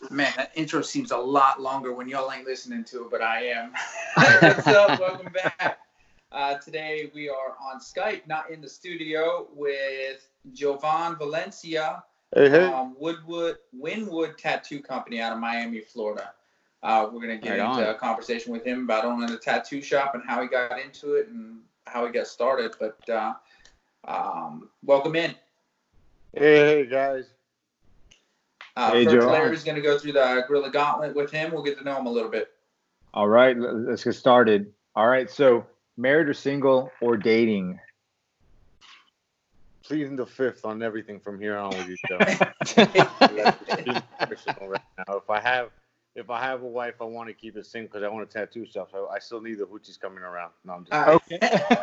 Man, that intro seems a lot longer when y'all ain't listening to it, but I am. What's up? Welcome back. Today we are on Skype, not in the studio, with Jovan Valencia from Winwood Tattoo Company out of Miami, Florida. We're going to get into a conversation with him about owning a tattoo shop and how he got into it and how he got started. But welcome in. Hey, guys. First, Larry's going to go through the Gorilla Gauntlet with him. We'll get to know him a little bit. All right, let's get started. All right, so married or single or dating? Pleading the fifth on everything from here on with you, Joe. Personal right now. If I have a wife, I want to keep it single because I want a tattoo shop. So I still need the hoochies coming around. No, I'm just okay.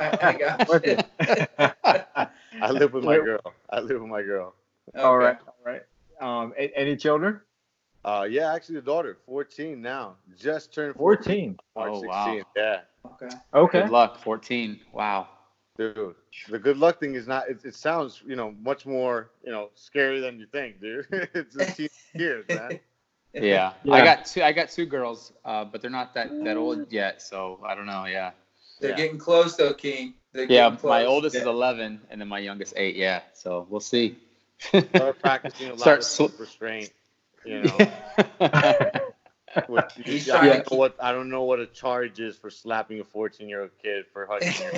I got you. I live with my girl. Okay. All right. Any children? Yeah, actually, the daughter, 14 now, just turned 14. March 16th. Wow. Yeah. Okay. Good luck, 14. Wow. Dude, the good luck thing is not. It sounds, much more, scary than you think, dude. It's a teen years, man. Yeah. I got two girls, but they're not that old yet, so I don't know. Yeah. They're getting close, though, King. My oldest is 11, and then my youngest 8. Yeah. So we'll see. Start practicing a lot of self-restraint. I don't know what a charge is for slapping a 14-year-old kid for hugging your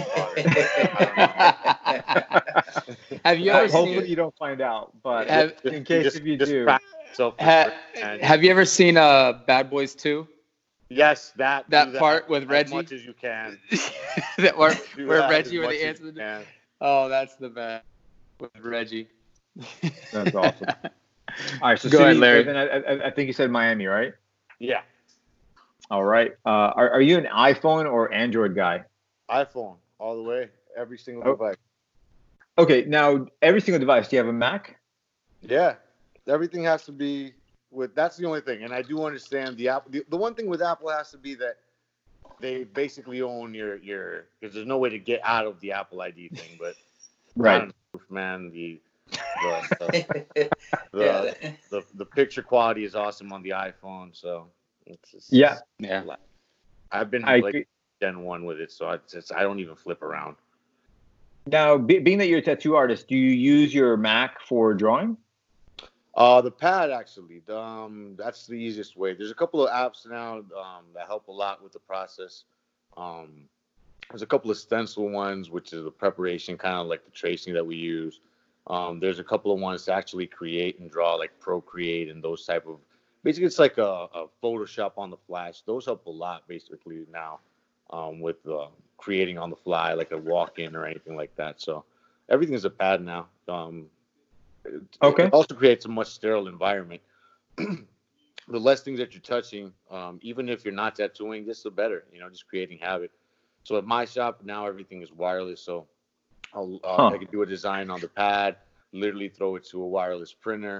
daughter. Have you ever Hopefully you don't find out, but in case if you do. Have you ever seen Bad Boys 2? Yes, that part with Reggie. As much as you can. That part where Reggie with the answer. Oh, that's the best with Reggie. That's awesome. All right, so go ahead, Larry. I think you said Miami, right? Yeah. All right. Are you an iPhone or Android guy? iPhone, all the way. Every single device. Okay, now every single device. Do you have a Mac? Yeah. Everything has to be with. That's the only thing, and I do understand the Apple. The one thing with Apple has to be that they basically own your because there's no way to get out of the Apple ID thing. But right, man, the picture quality is awesome on the iPhone, so it's yeah. I've been like Gen 1 with it, so I don't even flip around. Now, being that you're a tattoo artist, do you use your Mac for drawing? The pad actually, that's the easiest way. There's a couple of apps now that help a lot with the process. There's a couple of stencil ones, which is the preparation, kind of like the tracing that we use. There's a couple of ones to actually create and draw, like Procreate and those type of. Basically, it's like a Photoshop on the flash. Those help a lot, basically now, with creating on the fly, like a walk-in or anything like that. So everything is a pad now. It also creates a much sterile environment. The less things that you're touching, even if you're not tattooing, just the better. Just creating habit. So at my shop now, everything is wireless. So I can do a design on the pad, literally throw it to a wireless printer,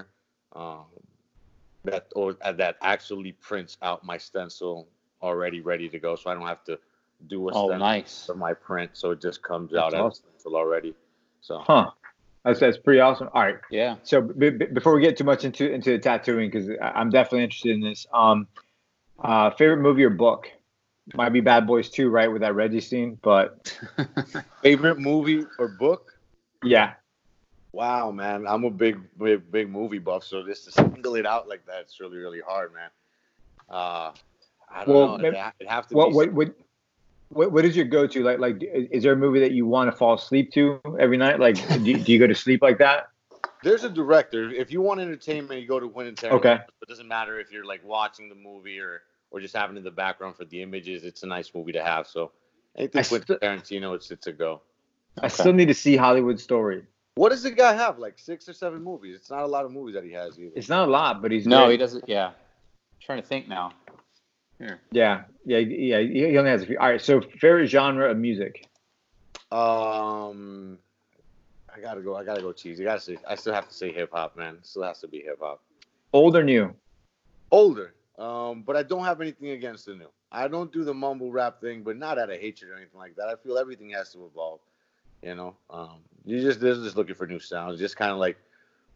that actually prints out my stencil already ready to go. So I don't have to do a stencil for my print. So it just comes out as a stencil already. So that's pretty awesome. All right. Yeah. So before we get too much into the tattooing, because I'm definitely interested in this. Favorite movie or book? Might be Bad Boys 2, right, with that Reggie scene, but favorite movie or book? Yeah. Wow, man, I'm a big movie buff, so just to single it out like that, it's really, really hard, man. I don't know. It'd have to be. What is your go-to? Like, is there a movie that you want to fall asleep to every night? Like, do you go to sleep like that? There's a director. If you want entertainment, you go to Quentin Tarantino. Okay. It doesn't matter if you're like watching the movie or just having it in the background for the images. It's a nice movie to have. So anything Quentin Tarantino, it's a go. I still need to see Hollywood Story. What does the guy have? Like 6 or 7 movies? It's not a lot of movies that he has either. It's not a lot, but he's he doesn't. Yeah. I'm trying to think now. Here. Yeah. He only has a few. All right. So favorite genre of music? I gotta go cheesy. I still have to say hip hop, man. It still has to be hip hop. Old or new? Older. But I don't have anything against the new. I don't do the mumble rap thing, but not out of hatred or anything like that. I feel everything has to evolve. They're just looking for new sounds. Just kind of like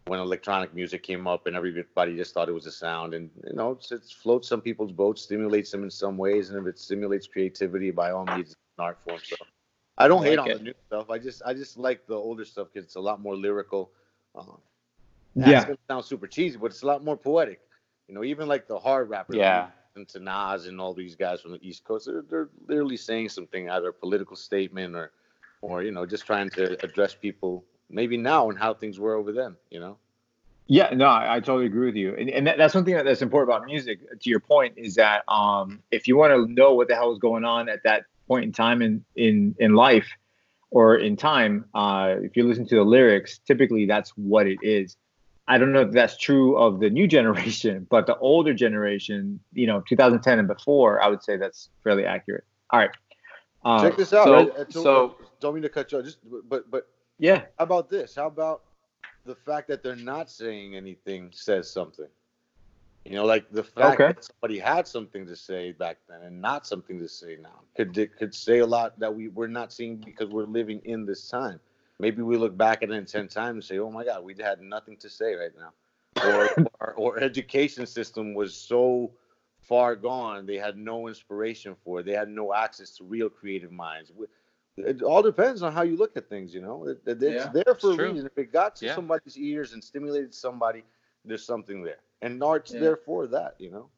when electronic music came up and everybody just thought it was a sound. And, it floats some people's boats, stimulates them in some ways. And if it stimulates creativity, by all means, it's an art form. So I don't hate on the new stuff. I just like the older stuff because it's a lot more lyrical. That's going to sound super cheesy, but it's a lot more poetic. Even like the hard rappers. Yeah. And to Nas and all these guys from the East Coast, they're literally saying something, either a political statement or just trying to address people maybe now and how things were over then, Yeah, no, I totally agree with you. And that's one thing that's important about music, to your point, is that if you want to know what the hell is going on at that point in time in life or in time, if you listen to the lyrics, typically that's what it is. I don't know if that's true of the new generation, but the older generation, 2010 and before, I would say that's fairly accurate. All right. Check this out. Don't mean to cut you off. But yeah. How about this? How about the fact that they're not saying anything says something? Like the fact that somebody had something to say back then and not something to say now could say a lot that we're not seeing because we're living in this time. Maybe we look back at it in 10 times and say, oh my God, we had nothing to say right now. Or education system was so far gone, they had no inspiration for it. They had no access to real creative minds. It all depends on how you look at things, It's there for a reason. If it got to somebody's ears and stimulated somebody, there's something there. And art's there for that,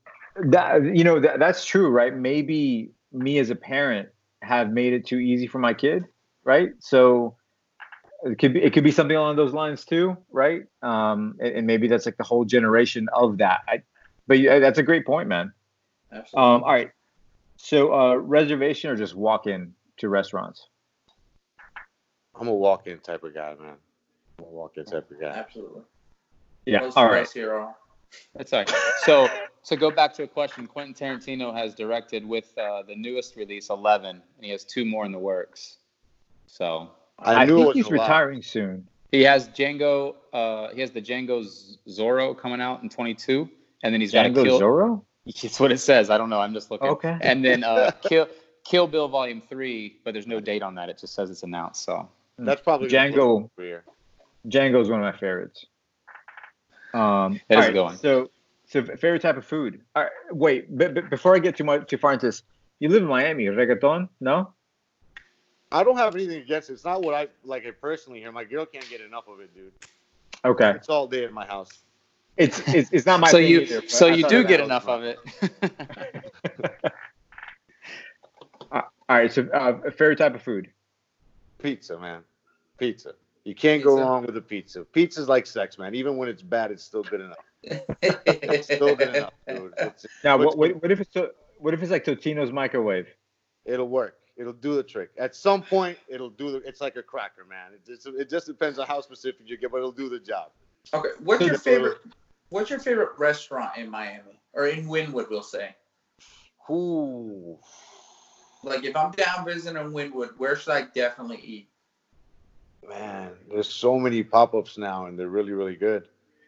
That's true, right? Maybe me as a parent have made it too easy for my kid, right? So it could be something along those lines too, right? And maybe that's like the whole generation of that. But that's a great point, man. Absolutely. All right. So reservation or just walk in to restaurants? I'm a walk-in type of guy, man. I'm a walk-in type of guy. Absolutely. Yeah. All right. That's all right. So go back to a question. Quentin Tarantino has directed with the newest release, 11, and he has 2 more in the works. So I think he's retiring soon. He has Django. He has the Django Zorro coming out in 22, and then he's got Django Zorro. It's what it says. I don't know. I'm just looking. Okay. And then Kill Bill Volume 3, but there's no date on that. It just says it's announced. So that's probably Django. Django's one of my favorites. That is a good one. So favorite type of food. All right, wait, but before I get too far into this, you live in Miami. Reggaeton? No. I don't have anything against it. It's not what I like it personally here. My girl can't get enough of it, dude. Okay. It's all day in my house. It's not my thing either. So you do get enough of it. All right. So favorite type of food. Pizza, man. Pizza. You can't go wrong with a pizza. Pizza's like sex, man. Even when it's bad, it's still good enough. It's still good enough, dude. Now, what if it's like Totino's microwave? It'll work. It'll do the trick. At some point, it's like a cracker, man. It just depends on how specific you get, but it'll do the job. Okay. What's your favorite restaurant in Miami or in Wynwood? We'll say. Ooh. Like if I'm down visiting Wynwood, where should I definitely eat? Man, there's so many pop-ups now, and they're really, really good.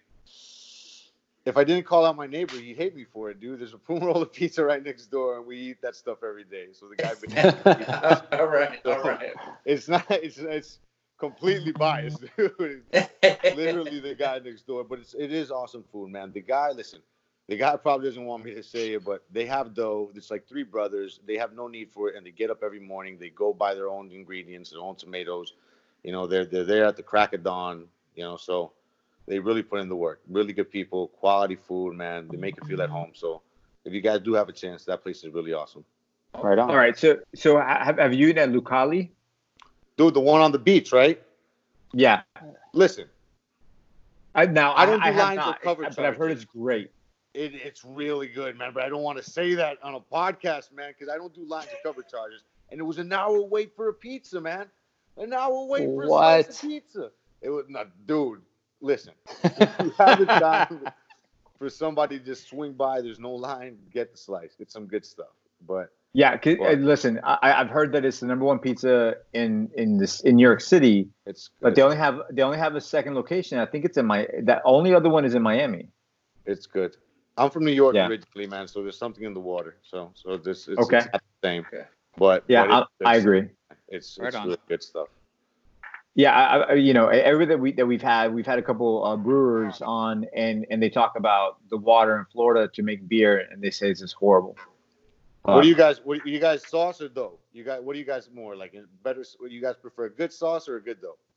If I didn't call out my neighbor, he'd hate me for it, dude. There's a Puma Roller Pizza right next door, and we eat that stuff every day. So the guy all right. It's not. It's completely biased, dude. It's literally the guy next door, but it is awesome food, man. The guy probably doesn't want me to say it, but they have dough. It's like 3 brothers. They have no need for it, and they get up every morning. They go buy their own ingredients, their own tomatoes. They're there at the crack of dawn. So they really put in the work. Really good people, quality food, man. They make you feel at home. So if you guys do have a chance, that place is really awesome. Right on. All right. So have you eaten at Lucali? Dude, the one on the beach, right? Yeah. Listen. I don't do lines or cover charges. But I've heard it's great. It's really good, man. But I don't want to say that on a podcast, man, because I don't do lines or cover charges. And it was an hour wait for a pizza, man. An hour wait for a slice of pizza. It was not, dude. Listen, if you have the time for somebody to just swing by, there's no line. Get the slice. Get some good stuff. But yeah, listen, I've heard that it's the #1 pizza in New York City. But they only have a second location. I think it's that only other one is in Miami. It's good. I'm from New York originally, man. So there's something in the water. So it's not the same. Okay. But I agree. It's really good stuff. Yeah, everything that we've had a couple brewers on, and they talk about the water in Florida to make beer, and they say it's just horrible. What do you guys sauce or dough? What do you guys more like? Better? What do you guys prefer, a good sauce or a good dough?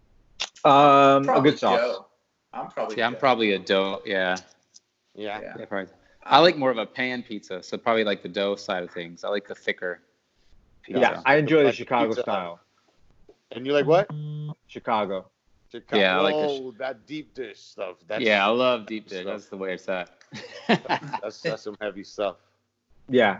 A good sauce. Dough. I'm I'm probably a dough. Yeah. Yeah. Probably. I like more of a pan pizza, so probably like the dough side of things. I like the thicker pizza. Yeah, I enjoy the Like Chicago pizza. style. And you like what? Chicago. Yeah, I like that deep dish stuff. I love deep dish. That's the way it's at. That's some heavy stuff. Yeah.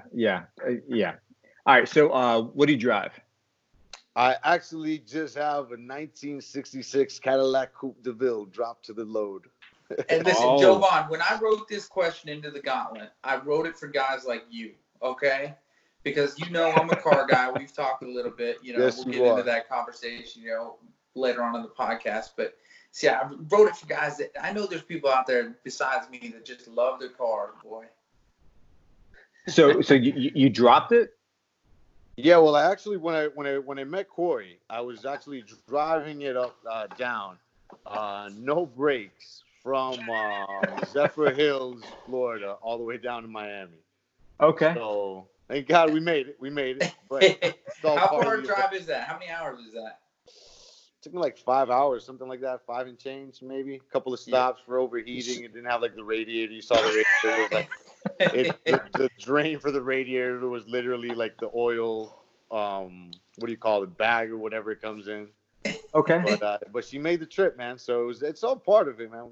All right, so what do you drive? I actually just have a 1966 Cadillac Coupe de Ville dropped to the load. And listen, Jovan, when I wrote this question into the gauntlet, I wrote it for guys like you, okay? Because I'm a car guy. We've talked a little bit. Yes, we'll get into that conversation, later on in the podcast. But see, I wrote it for guys that I know there's people out there besides me that just love their cars, boy. So you dropped it? Yeah, well, I actually when I met Corey, I was actually driving it down, no brakes from Zephyr Hills, Florida, all the way down to Miami. Okay. So thank God we made it. But how far a drive is that? How many hours is that? It took me like 5 hours, something like that, 5 and change maybe. A couple of stops for overheating. It didn't have like the radiator. You saw the radiator. It was like the drain for the radiator was literally like the oil, what do you call it, bag or whatever it comes in. Okay. But she made the trip, man. So it's all part of it, man.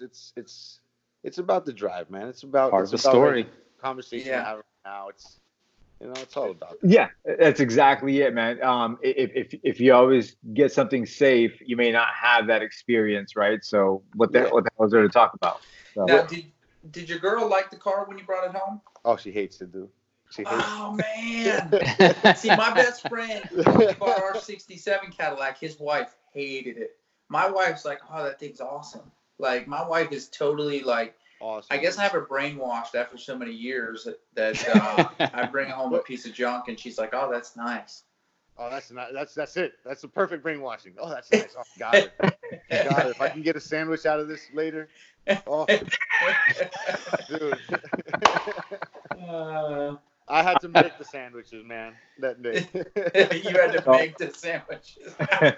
It's about the drive, man. It's about part of the story. Conversation I have right now. It's all about that. Yeah, that's exactly it, man. If you always get something safe, you may not have that experience, right? So what the hell is there to talk about? So. Now, did your girl like the car when you brought it home? Oh, she hates it, dude. Oh man! See, my best friend, when we bought our '67 Cadillac, his wife hated it. My wife's like, "Oh, that thing's awesome." Like, my wife is totally like, awesome. I guess I have her brainwashed after so many years that I bring home a piece of junk and she's like, "Oh, that's nice." Oh, that's not. That's it. That's the perfect brainwashing. Oh, that's nice. Oh, got it. Got it. If I can get a sandwich out of this later. Oh, dude. I had to make the sandwiches, man, that day. You had to make the sandwiches.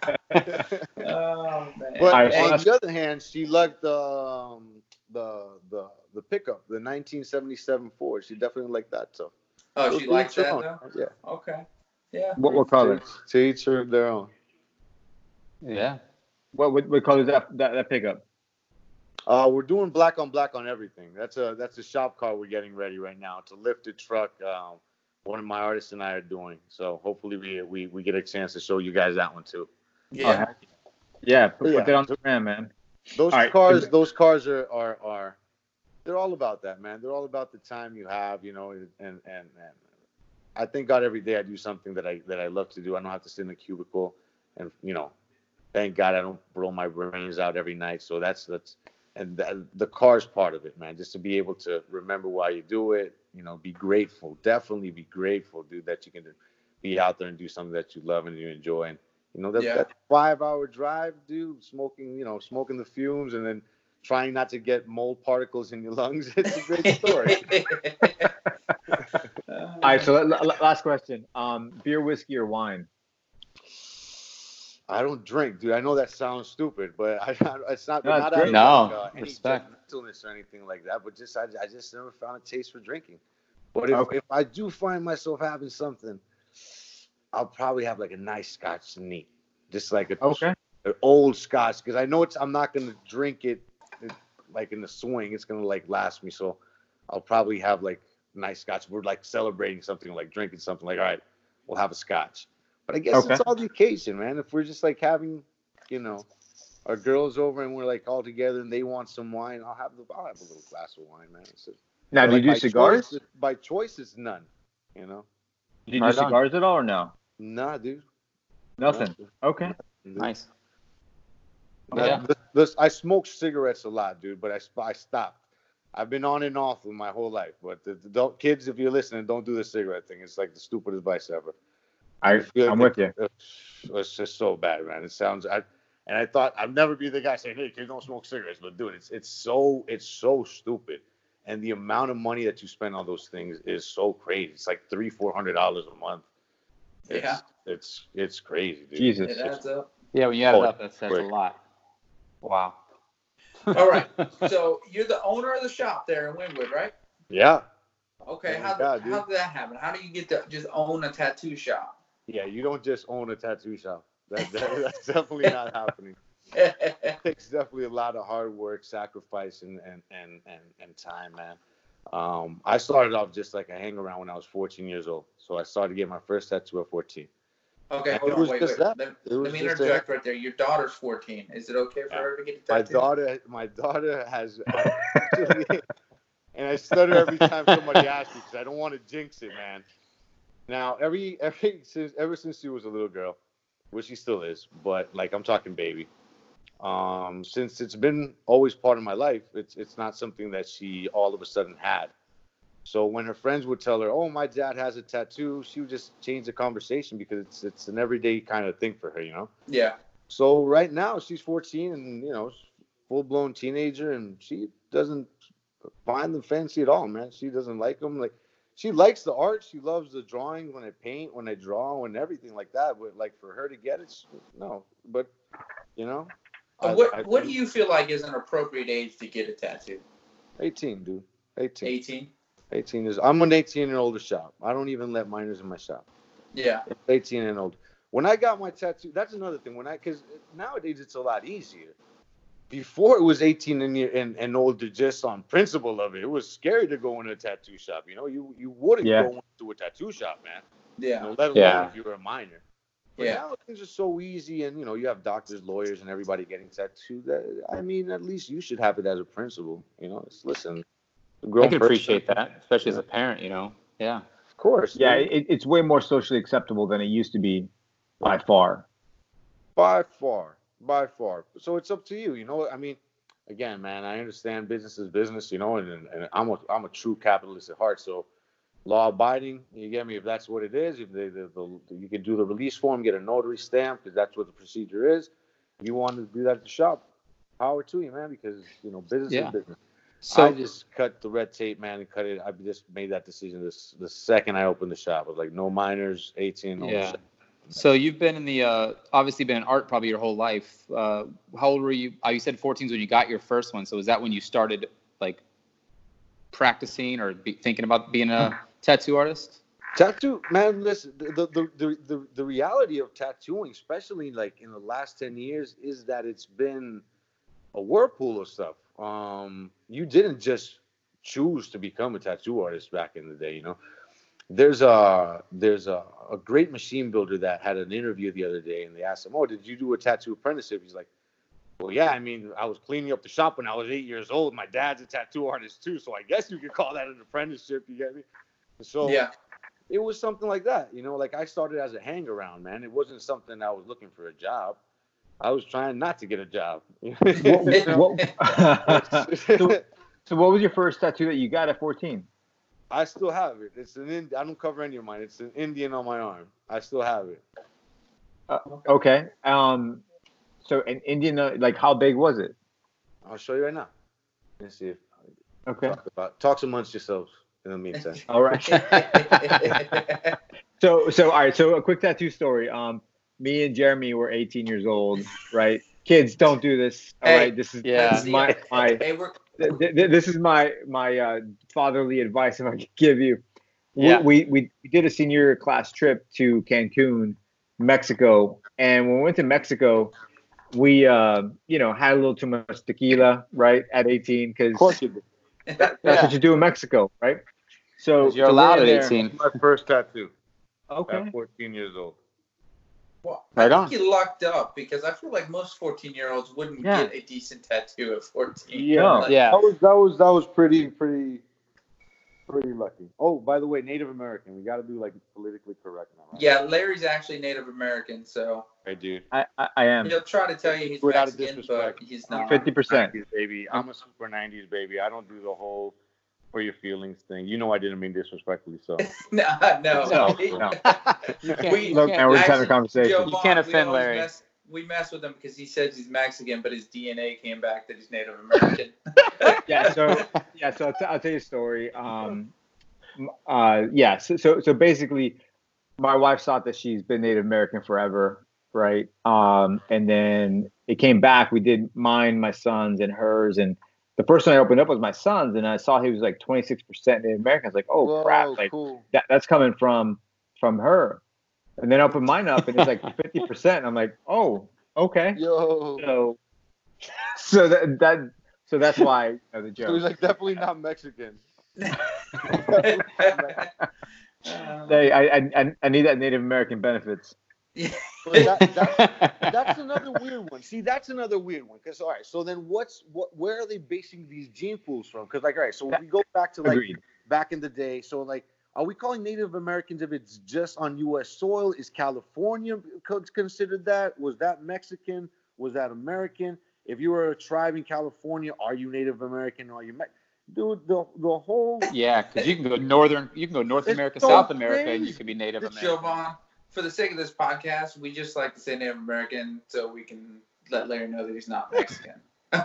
Oh man! But on the other hand, she liked the pickup, the 1977 Ford. She definitely liked that. So. Oh, she likes that though. Yeah. Okay. Yeah. What color? To each their own. Yeah. What color is that pickup? We're doing black on black on everything. That's a shop car we're getting ready right now. It's a lifted truck. One of my artists and I are doing. So hopefully we get a chance to show you guys that one too. Yeah. Put that on the gram, man. Those cars are they're all about that, man. They're all about the time you have, and I thank God every day I do something that I love to do. I don't have to sit in a cubicle, and thank God I don't blow my brains out every night. So that's the car's part of it, man. Just to be able to remember why you do it, be grateful. Definitely be grateful, dude, that you can be out there and do something that you love and you enjoy. And that 5-hour drive, dude, smoking the fumes and then trying not to get mold particles in your lungs. It's a great story. All right, so last question. Beer, whiskey, or wine? I don't drink, dude. I know that sounds stupid, but it's not. No, not great. any Respect. judgmentalness or anything like that. But I just never found a taste for drinking. But if I do find myself having something, I'll probably have like a nice Scotch neat, just like an old Scotch, because I know I'm not gonna drink it like in the swing. It's gonna like last me, so I'll probably have like nice Scotch. We're like celebrating something, like drinking something. Like, all right, we'll have a Scotch. But I guess it's all the occasion, man. If we're just like having, our girls over and we're like all together and they want some wine, I'll have a little glass of wine, man. Now, do you do cigars? By choice, it's none. Do you do cigars at all or no? Nah, dude. Nothing. Okay. Nice. I smoke cigarettes a lot, dude, but I stopped. I've been on and off with my whole life. But kids, if you're listening, don't do the cigarette thing. It's like the stupidest vice ever. I'm with you. It's just so bad, man. It sounds. I thought I'd never be the guy saying, "Hey, kids, don't smoke cigarettes," but dude, it's so stupid, and the amount of money that you spend on those things is so crazy. It's like $300-400 a month. It's crazy, dude. Jesus. It adds up. Yeah, when you add it up, that's a lot. Wow. All right. So you're the owner of the shop there in Wynwood, right? Yeah. Okay. Oh, How did that happen? How do you get to just own a tattoo shop? Yeah, you don't just own a tattoo shop. That's definitely not happening. It takes definitely a lot of hard work, sacrifice, and time, man. I started off just like a hang around when I was 14 years old. So I started getting my first tattoo at 14. Okay, hold on, wait. Let me interject right there. Your daughter's 14. Is it okay for her to get a tattoo? My daughter has actually, and I stutter every time somebody asks me because I don't want to jinx it, man. Now, ever since she was a little girl, which she still is, but like I'm talking baby. Since it's been always part of my life, it's not something that she all of a sudden had. So when her friends would tell her, "Oh, my dad has a tattoo," she would just change the conversation because it's an everyday kind of thing for her, you know? Yeah. So right now she's 14 and, you know, full blown teenager, and she doesn't find them fancy at all, man. She doesn't like them. Like, she likes the art. She loves the drawing when I paint, when I draw, and everything like that. But like for her to get it, no. But you know, what do you feel like is an appropriate age to get a tattoo? 18, dude. 18. 18. 18 is. I'm an 18 and older shop. I don't even let minors in my shop. Yeah. It's 18 and older. When I got my tattoo, that's another thing. Because nowadays it's a lot easier. Before it was 18 and older, just on principle of it. It was scary to go in a tattoo shop. You know, you wouldn't go into a tattoo shop, man. Yeah. You know, let alone if you were a minor. But yeah. Now things are so easy, and you know, you have doctors, lawyers, and everybody getting tattooed. I mean, at least you should have it as a principle. You know, listen. I can appreciate that, especially as a parent. You know. Yeah. Of course. Yeah, it's way more socially acceptable than it used to be, by far. By far. So it's up to you. You know, I mean, again, man, I understand business is business. You know, and I'm a true capitalist at heart. So law abiding, you get me? If that's what it is, if you can do the release form, get a notary stamp, because that's what the procedure is. If you want to do that at the shop, power to you, man, because, you know, business is business. So I just cut the red tape, man, and cut it. I just made that decision the second I opened the shop. I was like, no minors, 18, no shop. So you've been in the obviously been in art probably your whole life. How old were you? You said 14 is when you got your first one. So is that when you started like practicing or thinking about being a tattoo artist? Tattoo, man. Listen, the reality of tattooing, especially like in the last 10 years, is that it's been a whirlpool of stuff. You didn't just choose to become a tattoo artist back in the day, you know. There's a great machine builder that had an interview the other day, and they asked him, "Oh, did you do a tattoo apprenticeship?" He's like, "Well, yeah. I mean, I was cleaning up the shop when I was 8 years old. My dad's a tattoo artist too, so I guess you could call that an apprenticeship." You get me? So it was something like that, you know. Like I started as a hang around, man. It wasn't something I was looking for a job. I was trying not to get a job. So what was your first tattoo that you got at 14? I still have it. It's I don't cover any of mine. It's an Indian on my arm. I still have it. Okay. So an Indian, like how big was it? I'll show you right now. Let's see. Talk amongst yourselves in the meantime. All right. So all right. So a quick tattoo story. Me and Jeremy were 18 years old, right? Kids, don't do this. All right. This is my this is my fatherly advice if I could give you. We did a senior class trip to Cancun, Mexico, and when we went to Mexico, we had a little too much tequila, right, at 18, because of course you do. That's what you do in Mexico, right? So you're allowed at 18. My first tattoo. Okay. At 14 years old. Well, I think you lucked up because I feel like most 14-year-olds wouldn't get a decent tattoo at 14. Yeah. That was pretty lucky. Oh, by the way, Native American. We got to do like politically correct now. Right? Yeah, Larry's actually Native American, so. I do. I am. He'll try to tell you he's Mexican, but he's not. 50%, baby. I'm a super 90s baby. I don't do the whole for your feelings thing. You know I didn't mean disrespectfully, so. No. No. You can't. We- You Look, can't, man, we're just having a Actually, conversation. Joe You can't Vaughn, offend always Larry. We mess with him because he says he's Mexican, but his DNA came back that he's Native American. So I'll tell you a story. So basically, my wife thought that she's been Native American forever, right? And then it came back. We did mine, my son's, and hers, and the first one I opened up was my son's, and I saw he was like 26% Native American. I was like, oh Whoa, crap, like cool. that's coming from her. And then I opened mine up, and it's like 50%. I'm like, oh, okay. Yo. So that's why the joke. So he's like definitely not Mexican. Hey, I need that Native American benefits. But that's another weird one. See, that's another weird one. Because all right, so then where are they basing these gene pools from? Because like, all right, so if we go back to like Agreed. back in the day, so like, are we calling Native Americans if it's just on U.S. soil? Is California considered that? Was that Mexican? Was that American? If you were a tribe in California, are you Native American? Or are you dude? The whole because you can go North It's America, so South America, and you crazy. could be Native Joe American. Vaughn, for the sake of this podcast, we just like to say Native American so we can let Larry know that he's not Mexican.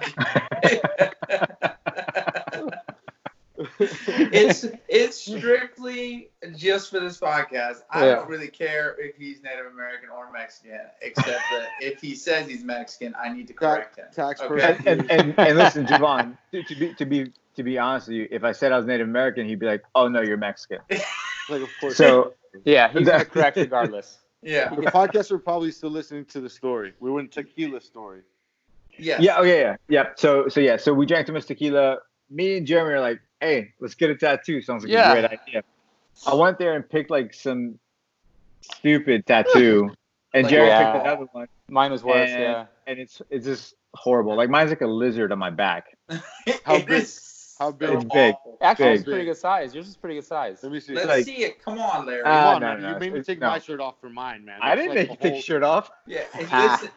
It's strictly just for this podcast. I don't really care if he's Native American or Mexican, except that if he says he's Mexican, I need to correct him. tax Okay? person. And listen, Javon, to be honest with you, if I said I was Native American, he'd be like, "Oh no, you're Mexican." Like, of course. So Yeah, he's gonna correct regardless. Yeah. the podcasts are probably still listening to the story. We went tequila story. Yes. yeah. So we drank too much tequila. Me and Jeremy are like, "Hey, let's get a tattoo." Sounds like Yeah. a great idea. I went there and picked like some stupid tattoo, and Like, Jeremy yeah. picked another one. Mine was worse. Yeah. And it's just horrible. Like mine's like a lizard on my back. How It big? is How big? so It's big. awful. Actually, Big. it's pretty good size. Yours is pretty good size. Let me see. Let's like- see it. Come on, Larry. Come Ah, on, no, man. no, You made me it's- take no. my shirt off for mine, man. I That's didn't like make you the take whole- your shirt off. Yeah. Listen,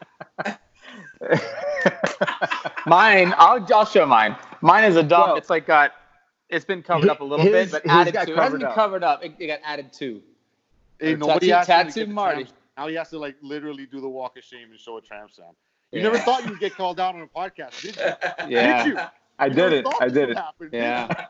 Mine, I'll show mine. Mine is a dumb. Well, it's like it's been covered up a little his- bit, but his added got to. It hasn't covered been up. covered up. It got added to. Hey, Or nobody tattoo- asked him to tattoo get the Marty. tramp- Now he has to like literally do the walk of shame and show a tramp stamp. You Yeah. never thought you'd get called out on a podcast, did you? Yeah. Did you? I You did never it. thought I this did would it. happen, did Yeah.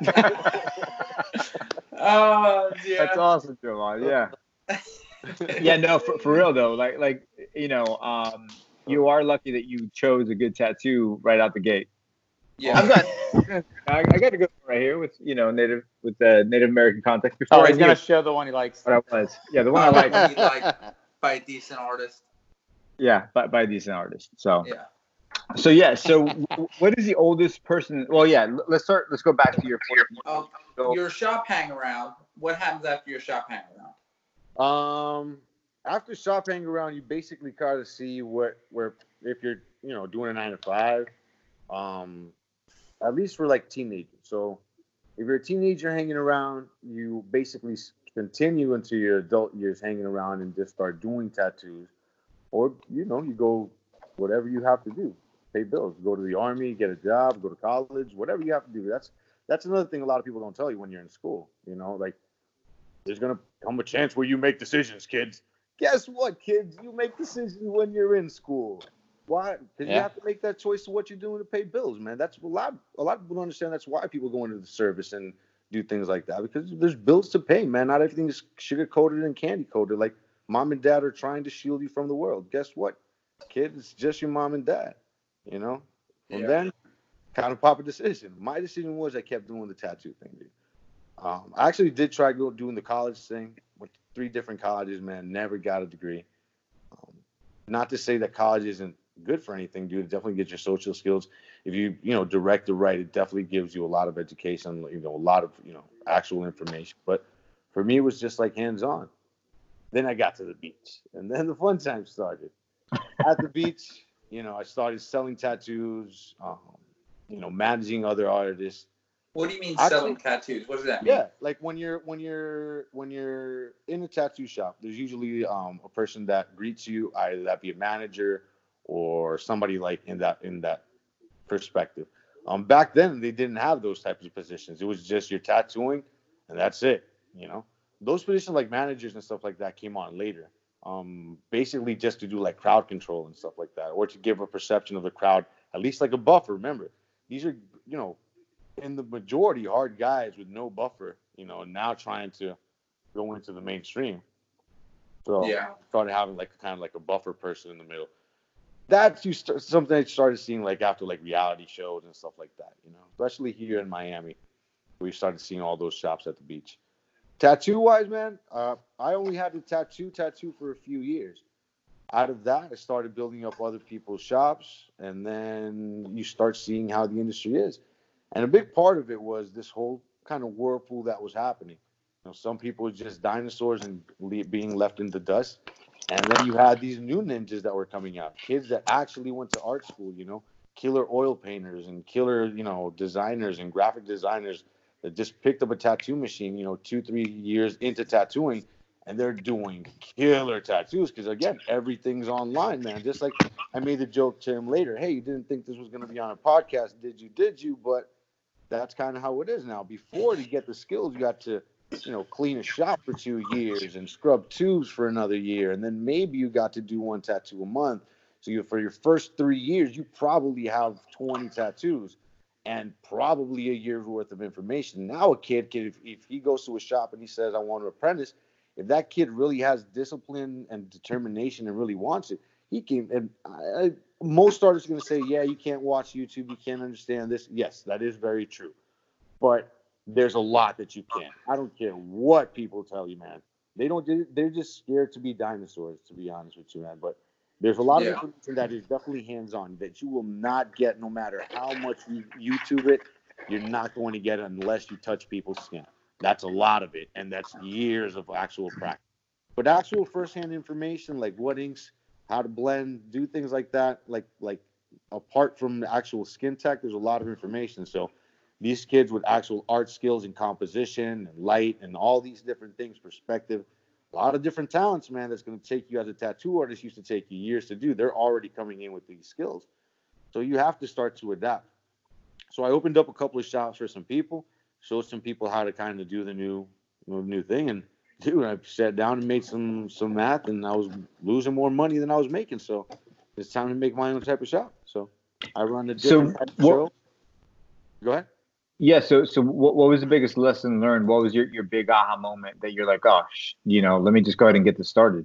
oh, yeah. That's awesome, Javon. Yeah. Yeah. No, for real though. Like you are lucky that you chose a good tattoo right out the gate. Yeah. I'm not. I got to go right here with Native American context before Oh, I he's gonna knew show the one he likes. what I was. Yeah, the one I like. He like by a decent artist. Yeah, by a decent artist. So Yeah. So what is the oldest person? Well, yeah. Let's go back to your. Oh, your shop hang around. What happens after your shop hang around? After shop hang around, you basically kind of see where if you're doing a 9 to 5, at least for like teenagers. So if you're a teenager hanging around, you basically continue into your adult years hanging around and just start doing tattoos, or you go whatever you have to do, pay bills, go to the army, get a job, go to college, whatever you have to do. That's another thing a lot of people don't tell you when you're in school. Like there's gonna come a chance where you make decisions, kids. Guess what, kids? You make decisions when you're in school. Why? Because you have to make that choice of what you're doing to pay bills, man. That's a lot of people don't understand. That's why people go into the service and do things like that, because there's bills to pay, man. Not everything is sugar coated and candy coated. Like mom and dad are trying to shield you from the world. Guess what, kid? It's just your mom and dad. And then kind of pop a decision. My decision was I kept doing the tattoo thing, dude. I actually did try doing the college thing. Went to 3 different colleges, man. Never got a degree. Not to say that college isn't good for anything, dude. It definitely gets your social skills. If you direct it right, it definitely gives you a lot of education. A lot of actual information. But for me, it was just like hands-on. Then I got to the beach, and then the fun time started. At the beach, I started selling tattoos. Managing other artists. What do you mean Actually- selling tattoos? What does that mean? Yeah, like when you're in a tattoo shop, there's usually a person that greets you, either that be a manager or somebody like in that perspective. Back then, they didn't have those types of positions. It was just you're tattooing, and that's it. You know, those positions like managers and stuff like that came on later. Basically just to do like crowd control and stuff like that, or to give a perception of the crowd, at least like a buffer. Remember, these are, you know, in the majority hard guys with no buffer, you know, now trying to go into the mainstream. So Yeah. started having like kind of like a buffer person in the middle. That's something I started seeing like after like reality shows and stuff like that, you know, especially here in Miami. We started seeing all those shops at the beach. Tattoo wise, man, I only had the tattoo for a few years. Out of that, I started building up other people's shops, and then you start seeing how the industry is. And a big part of it was this whole kind of whirlpool that was happening. You know, some people were just dinosaurs and being left in the dust. And then you had these new ninjas that were coming out, kids that actually went to art school, you know, killer oil painters and killer, you know, designers and graphic designers that just picked up a tattoo machine, you know, 2-3 years into tattooing, and they're doing killer tattoos because again, everything's online, man. Just like I made the joke to him later, hey, you didn't think this was going to be on a podcast, did you? Did you? But that's kind of how it is now. Before, to get the skills, you got to, you know, clean a shop for 2 years and scrub tubes for another year, and then maybe you got to do one tattoo a month. So you, for your first 3 years, you probably have 20 tattoos and probably a year's worth of information. Now a kid can, if he goes to a shop and he says, I want to apprentice, if that kid really has discipline and determination and really wants it, he can. And most artists are going to say, yeah, you can't watch YouTube, you can't understand this. Yes, that is very true. But there's a lot that you can. I don't care what people tell you, man. They don't. They're just scared to be dinosaurs, to be honest with you, man. But there's a lot of Yeah. information that is definitely hands-on that you will not get, no matter how much you YouTube it. You're not going to get it unless you touch people's skin. That's a lot of it, and that's years of actual practice. But actual first-hand information, like what inks, how to blend, do things like that, like apart from the actual skin tech, there's a lot of information. So these kids with actual art skills and composition and light and all these different things, perspective, a lot of different talents, man, that's going to take you as a tattoo artist used to take you years to do. They're already coming in with these skills. So you have to start to adapt. So I opened up a couple of shops for some people, showed some people how to kind of do the new thing. And dude, I sat down and made some math, and I was losing more money than I was making. So it's time to make my own type of shop. So I run a different type of show. Go ahead. Yeah. So what was the biggest lesson learned? What was your big aha moment that you're like, oh, let me just go ahead and get this started?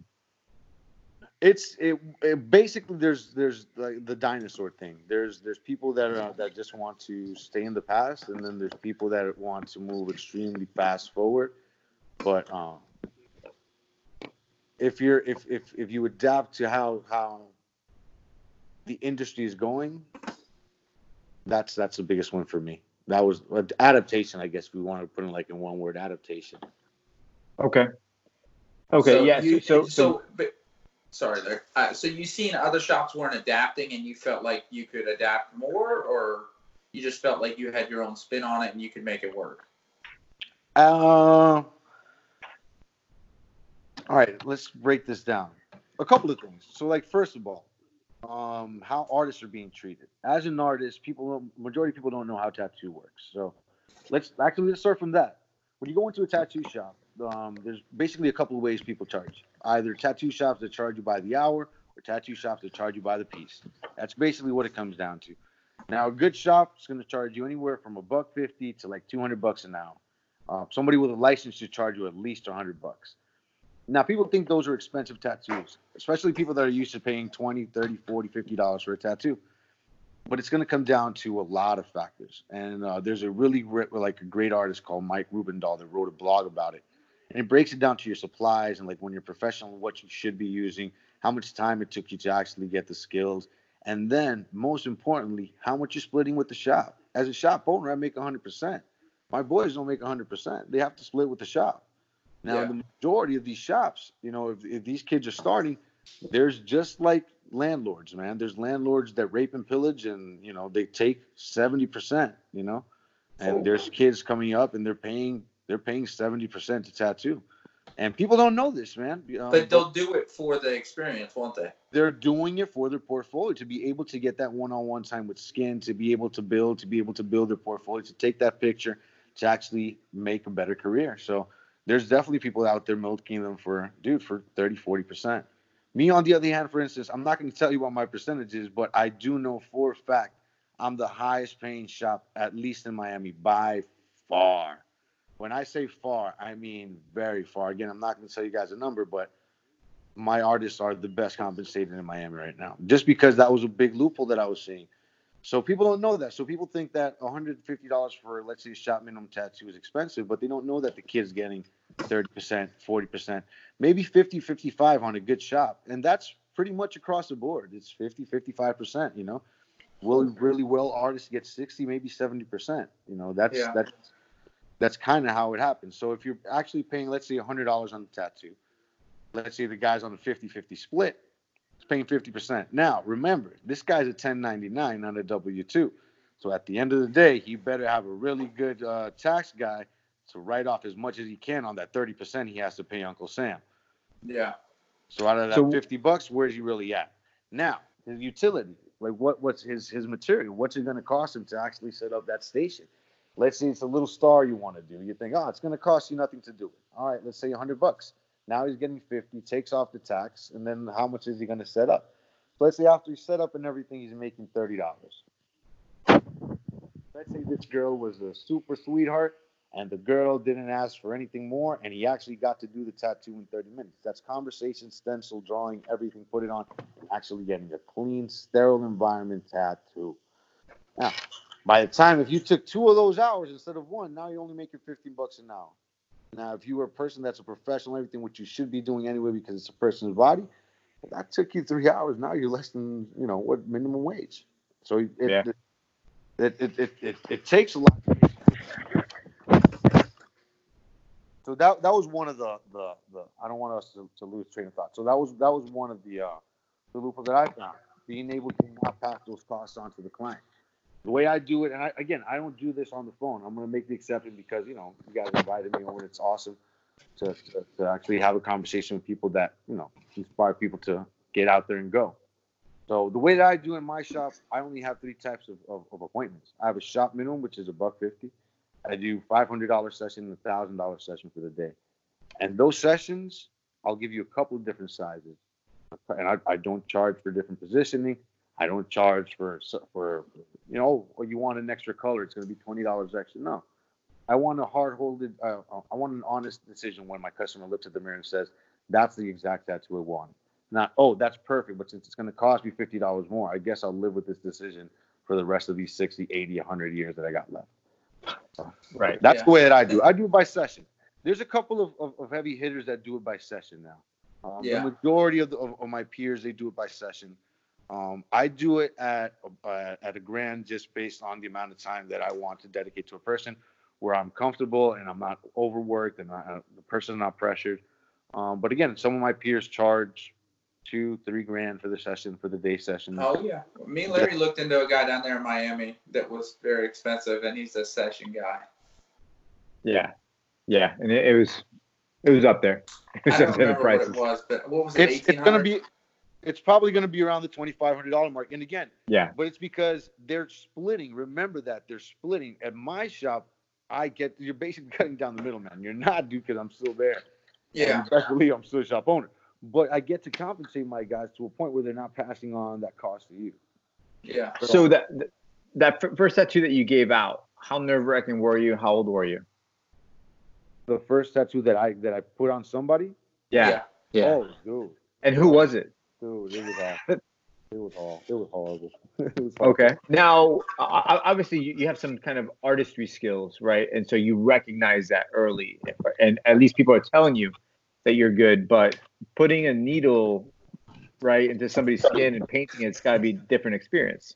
It basically there's like the dinosaur thing. There's people that just want to stay in the past, and then there's people that want to move extremely fast forward. But if you adapt to how the industry is going, that's the biggest one for me. That was adaptation, I guess, if we want to put it like in one word, adaptation. Okay. So Yeah. Sorry there. So you seen other shops weren't adapting, and you felt like you could adapt more, or you just felt like you had your own spin on it and you could make it work? All right, let's break this down. A couple of things. So, like, first of all, how artists are being treated. As an artist, majority of people don't know how tattoo works. So let's start from that. When you go into a tattoo shop, there's basically a couple of ways people charge. Either tattoo shops that charge you by the hour, or tattoo shops that charge you by the piece. That's basically what it comes down to. Now, a good shop is going to charge you anywhere from $150 to like $200 an hour. Somebody with a license should charge you at least $100. Now, people think those are expensive tattoos, especially people that are used to paying $20, $30, $40, $50 for a tattoo. But it's going to come down to a lot of factors. And there's a really a great artist called Mike Rubendahl that wrote a blog about it. And it breaks it down to your supplies and like when you're professional, what you should be using, how much time it took you to actually get the skills. And then, most importantly, how much you're splitting with the shop. As a shop owner, I make 100%. My boys don't make 100%. They have to split with the shop. Now, the majority of these shops, if these kids are starting, there's just like landlords, man. There's landlords that rape and pillage, and they take 70%. And there's kids coming up, and they're paying 70% to tattoo. And people don't know this, man. But they'll do it for the experience, won't they? They're doing it for their portfolio, to be able to get that one-on-one time with skin, to be able to build their portfolio, to take that picture, to actually make a better career. So there's definitely people out there milking them for 30, 40%. Me, on the other hand, for instance, I'm not going to tell you what my percentage is, but I do know for a fact I'm the highest paying shop, at least in Miami, by far. When I say far, I mean very far. Again, I'm not going to tell you guys a number, but my artists are the best compensated in Miami right now, just because that was a big loophole that I was seeing. So people don't know that. So people think that $150 for, let's say, a shop minimum tattoo is expensive, but they don't know that the kid's getting 30%, 40%, maybe 50, 55 on a good shop. And that's pretty much across the board. It's 50, 55%, you know. Really well artists get 60, maybe 70%. You know, that's kind of how it happens. So if you're actually paying, let's say, $100 on the tattoo, let's say the guy's on a 50-50 split, he's paying 50%. Now, remember, this guy's a 1099, not a W-2. So at the end of the day, he better have a really good tax guy to write off as much as he can on that 30% he has to pay Uncle Sam. Yeah. So out of that $50, where's he really at? Now, his utility, like what's his material? What's it going to cost him to actually set up that station? Let's say it's a little star you want to do. You think, it's going to cost you nothing to do it. All right, let's say $100. Now he's getting 50, takes off the tax, and then how much is he going to set up? So let's say after he's set up and everything, he's making $30. Let's say this girl was a super sweetheart, and the girl didn't ask for anything more, and he actually got to do the tattoo in 30 minutes. That's conversation, stencil, drawing, everything, put it on, actually getting a clean, sterile environment tattoo. Now, by the time, if you took 2 of those hours instead of 1, now you're only making $15 an hour. Now, if you were a person that's a professional, everything, which you should be doing anyway because it's a person's body, that took you 3 hours. Now you're less than, what, minimum wage. So it takes a lot. So that was one of the I don't want us to lose train of thought. So that was one of the loopholes that I found, being able to not pass those costs on to the client. The way I do it, and I don't do this on the phone. I'm going to make the exception because, you guys invited me over. It's awesome to actually have a conversation with people that, inspire people to get out there and go. So the way that I do in my shop, I only have 3 types of appointments. I have a shop minimum, which is $150. I do $500 session and $1,000 session for the day. And those sessions, I'll give you a couple of different sizes. And I don't charge for different positioning. I don't charge for or you want an extra color, it's going to be $20 extra. No, I want I want an honest decision when my customer looks at the mirror and says, that's the exact tattoo I want. Not, that's perfect, but since it's going to cost me $50 more, I guess I'll live with this decision for the rest of these 60, 80, 100 years that I got left. Right. That's the way that I do. I do it by session. There's a couple of heavy hitters that do it by session now. The majority of my peers, they do it by session. I do it at a grand, just based on the amount of time that I want to dedicate to a person, where I'm comfortable and I'm not overworked and the person's not pressured. But again, some of my peers charge $2-3 grand for the session, for the day session. Oh yeah, me and Larry looked into a guy down there in Miami that was very expensive, and he's a session guy. Yeah, and it was up there. I don't remember what it was, but what was it? It's probably going to be around the $2,500 mark. And again, but it's because they're splitting. Remember that they're splitting. At my shop, you're basically cutting down the middleman. You're not, dude, because I'm still there. Yeah. And best believe I'm still a shop owner. But I get to compensate my guys to a point where they're not passing on that cost to you. Yeah. So that first tattoo that you gave out, how nerve-wracking were you? How old were you? The first tattoo that I put on somebody? Yeah. Oh, dude. And who was it? Dude, it was horrible. Okay. Now, obviously, you have some kind of artistry skills, right? And so you recognize that early, and at least people are telling you that you're good. But putting a needle right into somebody's skin and painting it's got to be a different experience.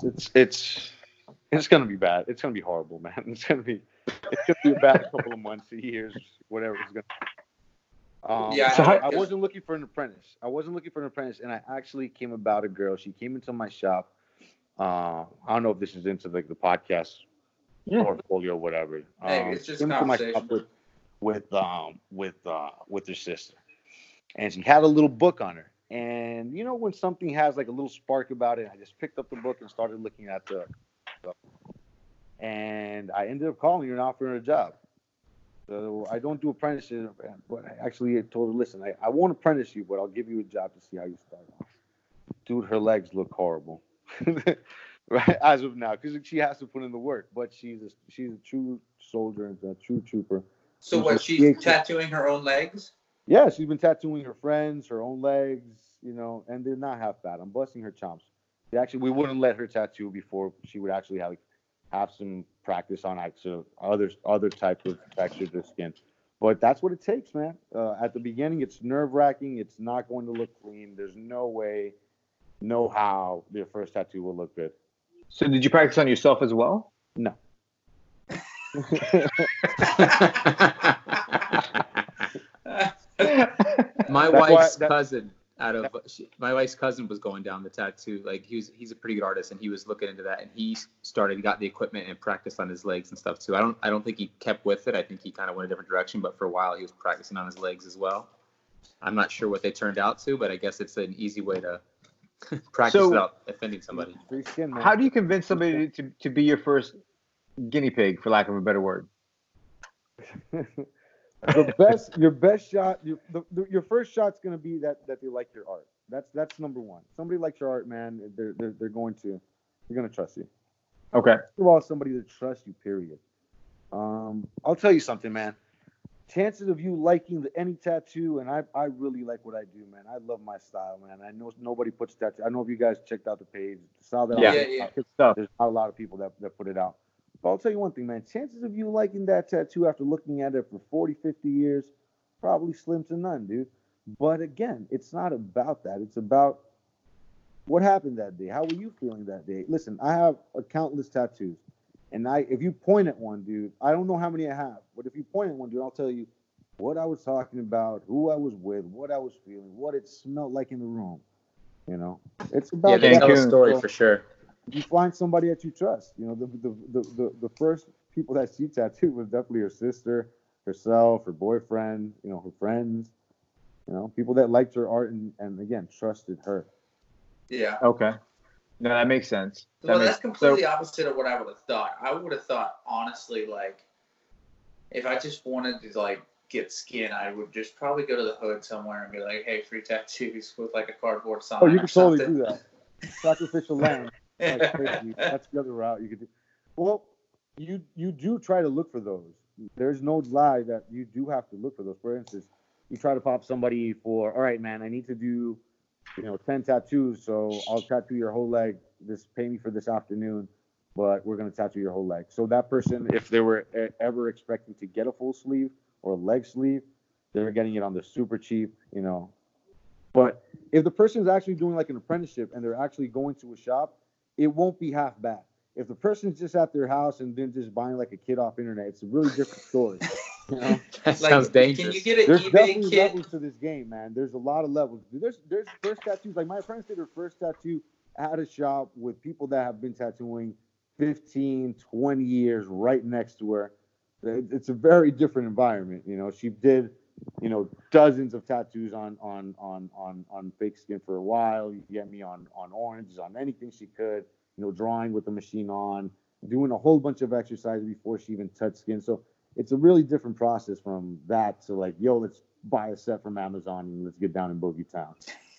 It's gonna be bad. It's gonna be horrible, man. It's gonna be a bad couple of months, years, whatever it's gonna be. So I wasn't looking for an apprentice. And I actually came about a girl. She came into my shop. I don't know if this is into like the podcast portfolio or whatever. Hey, it's just a conversation. with her sister, and she had a little book on her. And you know when something has like a little spark about it, I just picked up the book and started looking at and I ended up calling her and offering her a job. So I don't do apprenticeship, but I actually told her, listen, I won't apprentice you, but I'll give you a job to see how you start off. Dude, her legs look horrible, right? As of now, because she has to put in the work. But she's a true soldier and a true trooper. So what? She's tattooing her own legs? Yeah, she's been tattooing her friends, her own legs, you know, and they're not half bad. I'm busting her chops. We wouldn't let her tattoo before she would actually have some practice on actual other type of texture to skin. But that's what it takes, man. At the beginning, it's nerve-wracking. It's not going to look clean. There's no way, no how their first tattoo will look good. So did you practice on yourself as well? No. My wife's cousin was going down the tattoo. Like he's a pretty good artist, and he was looking into that, and he got the equipment and practiced on his legs and stuff too. I don't think he kept with it. I think he kind of went a different direction, but for a while he was practicing on his legs as well. I'm not sure what they turned out to, but I guess it's an easy way to practice without offending somebody. How do you convince somebody to be your first guinea pig, for lack of a better word? Your best shot, your first shot's gonna be that they like your art. That's number one. Somebody likes your art, man. They're gonna trust you. Okay. First of all, somebody that trusts you. Period. I'll tell you something, man. Chances of you liking any tattoo, and I really like what I do, man. I love my style, man. I know nobody puts tattoo. I know if you guys checked out the page, the style that good stuff. There's not a lot of people that put it out. But I'll tell you one thing, man. Chances of you liking that tattoo after looking at it for 40, 50 years, probably slim to none, dude. But again, it's not about that. It's about what happened that day. How were you feeling that day? Listen, I have countless tattoos. And if you point at one, dude, I don't know how many I have. But if you point at one, dude, I'll tell you what I was talking about, who I was with, what I was feeling, what it smelled like in the room. You know? It's about they tell a story for sure. You find somebody that you trust. You know, the first people that she tattooed was definitely her sister, herself, her boyfriend, you know, her friends, you know, people that liked her art and again trusted her. Yeah. Okay. No, that makes sense. That's completely opposite of what I would have thought. I would have thought, honestly, like, if I just wanted to, like, get skin, I would just probably go to the hood somewhere and be like, hey, free tattoos with, like, a cardboard sign. Oh, you could totally do that. Sacrificial lamb. Like crazy. That's the other route you could do. Well, you do try to look for those. There's no lie that you do have to look for those. For instance, you try to pop somebody for, all right, man, I need to do, 10 tattoos, so I'll tattoo your whole leg. Just pay me for this afternoon, but we're going to tattoo your whole leg. So that person, if they were ever expecting to get a full sleeve or a leg sleeve, they're getting it on the super cheap, But if the person is actually doing like an apprenticeship and they're actually going to a shop, it won't be half bad. If the person's just at their house and then just buying like a kit off internet, it's a really different story. That sounds dangerous. Can you get an There's eBay definitely kit? levels to this game, man. There's a lot of levels. There's first tattoos. Like my friends did her first tattoo at a shop with people that have been tattooing 15, 20 years right next to her. It's a very different environment. She did, dozens of tattoos on fake skin for a while. You get me on oranges, on anything she could, drawing with the machine on, doing a whole bunch of exercises before she even touched skin. So it's a really different process from that to like, yo, let's buy a set from Amazon and let's get down in Bogey Town.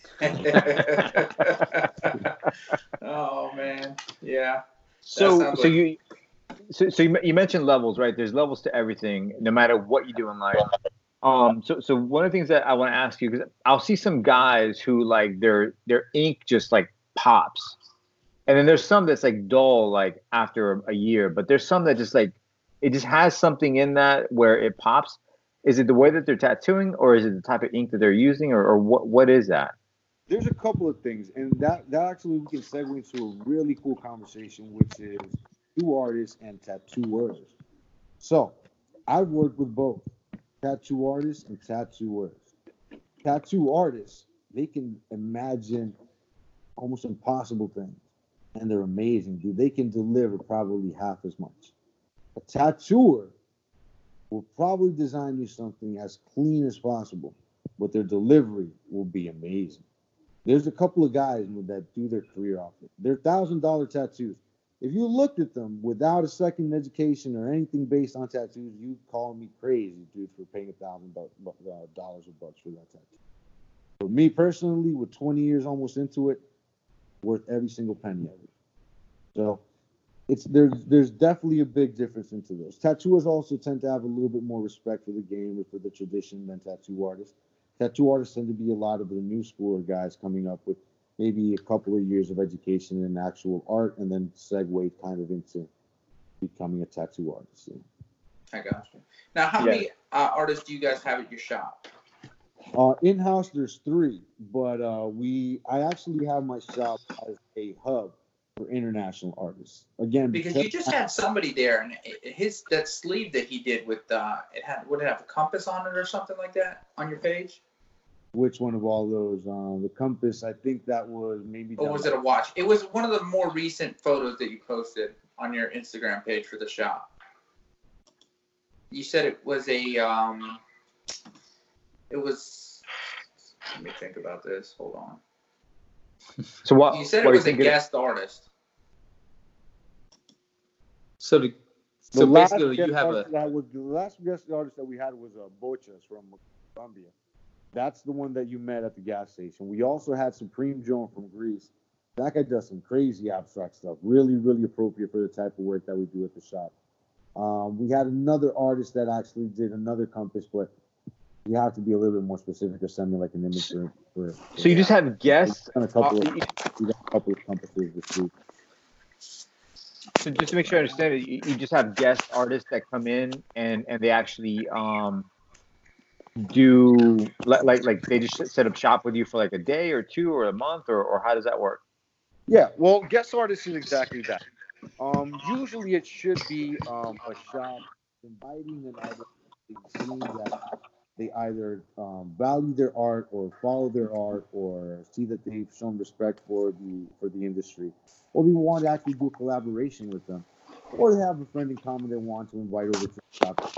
Oh man, yeah. So you mentioned levels, right? There's levels to everything, no matter what you do in life. So one of the things that I want to ask you, because I'll see some guys who like their ink just like pops, and then there's some that's like dull like after a year, but there's some that just like it just has something in that where it pops. Is it the way that they're tattooing, or is it the type of ink that they're using, or what is that? There's a couple of things, and that actually we can segue into a really cool conversation, which is tattoo artists and tattooers. So I've worked with both tattoo artists and tattooers. Tattoo artists, they can imagine almost impossible things, and they're amazing, dude. They can deliver probably half as much. A tattooer, will probably design you something as clean as possible, but their delivery will be amazing. There's a couple of guys that do their career off it. They're $1,000 tattoos. If you looked at them without a second education or anything based on tattoos, you'd call me crazy, dude, for paying $1,000 or bucks for that tattoo. For me personally, with 20 years almost into it, worth every single penny of it. So there's definitely a big difference into those. Tattooers also tend to have a little bit more respect for the game or for the tradition than tattoo artists. Tattoo artists tend to be a lot of the new schooler guys coming up with maybe a couple of years of education in actual art and then segue kind of into becoming a tattoo artist. Yeah. I got you. Now, how many artists do you guys have at your shop? In-house, there's 3, but I actually have my shop as a hub for international artists. Again, because you just had somebody there, and that sleeve that he did with would it have a compass on it or something like that on your page? Which one of all those? The compass, I think that was maybe. Or was it a watch? It was one of the more recent photos that you posted on your Instagram page for the shop. You said it was let me think about this. Hold on. So what? You said it was a guest artist. So basically, you have the last guest artist that we had was Bochas from Colombia. That's the one that you met at the gas station. We also had Supreme Joan from Greece. That guy does some crazy abstract stuff. Really, really appropriate for the type of work that we do at the shop. We had another artist that actually did another compass, but you have to be a little bit more specific or send me like an image for So you just have guests? We got a couple of compasses this week. So just to make sure I understand it, you just have guest artists that come in and they actually do like they just set up shop with you for like a day or 2 or a month or how does that work? Yeah, well, guest artists is exactly that. Usually it should be a shop inviting and either seeing that they either value their art or follow their art or see that they've shown respect for the industry, or we want to actually do a collaboration with them, or they have a friend in common they want to invite over to the shop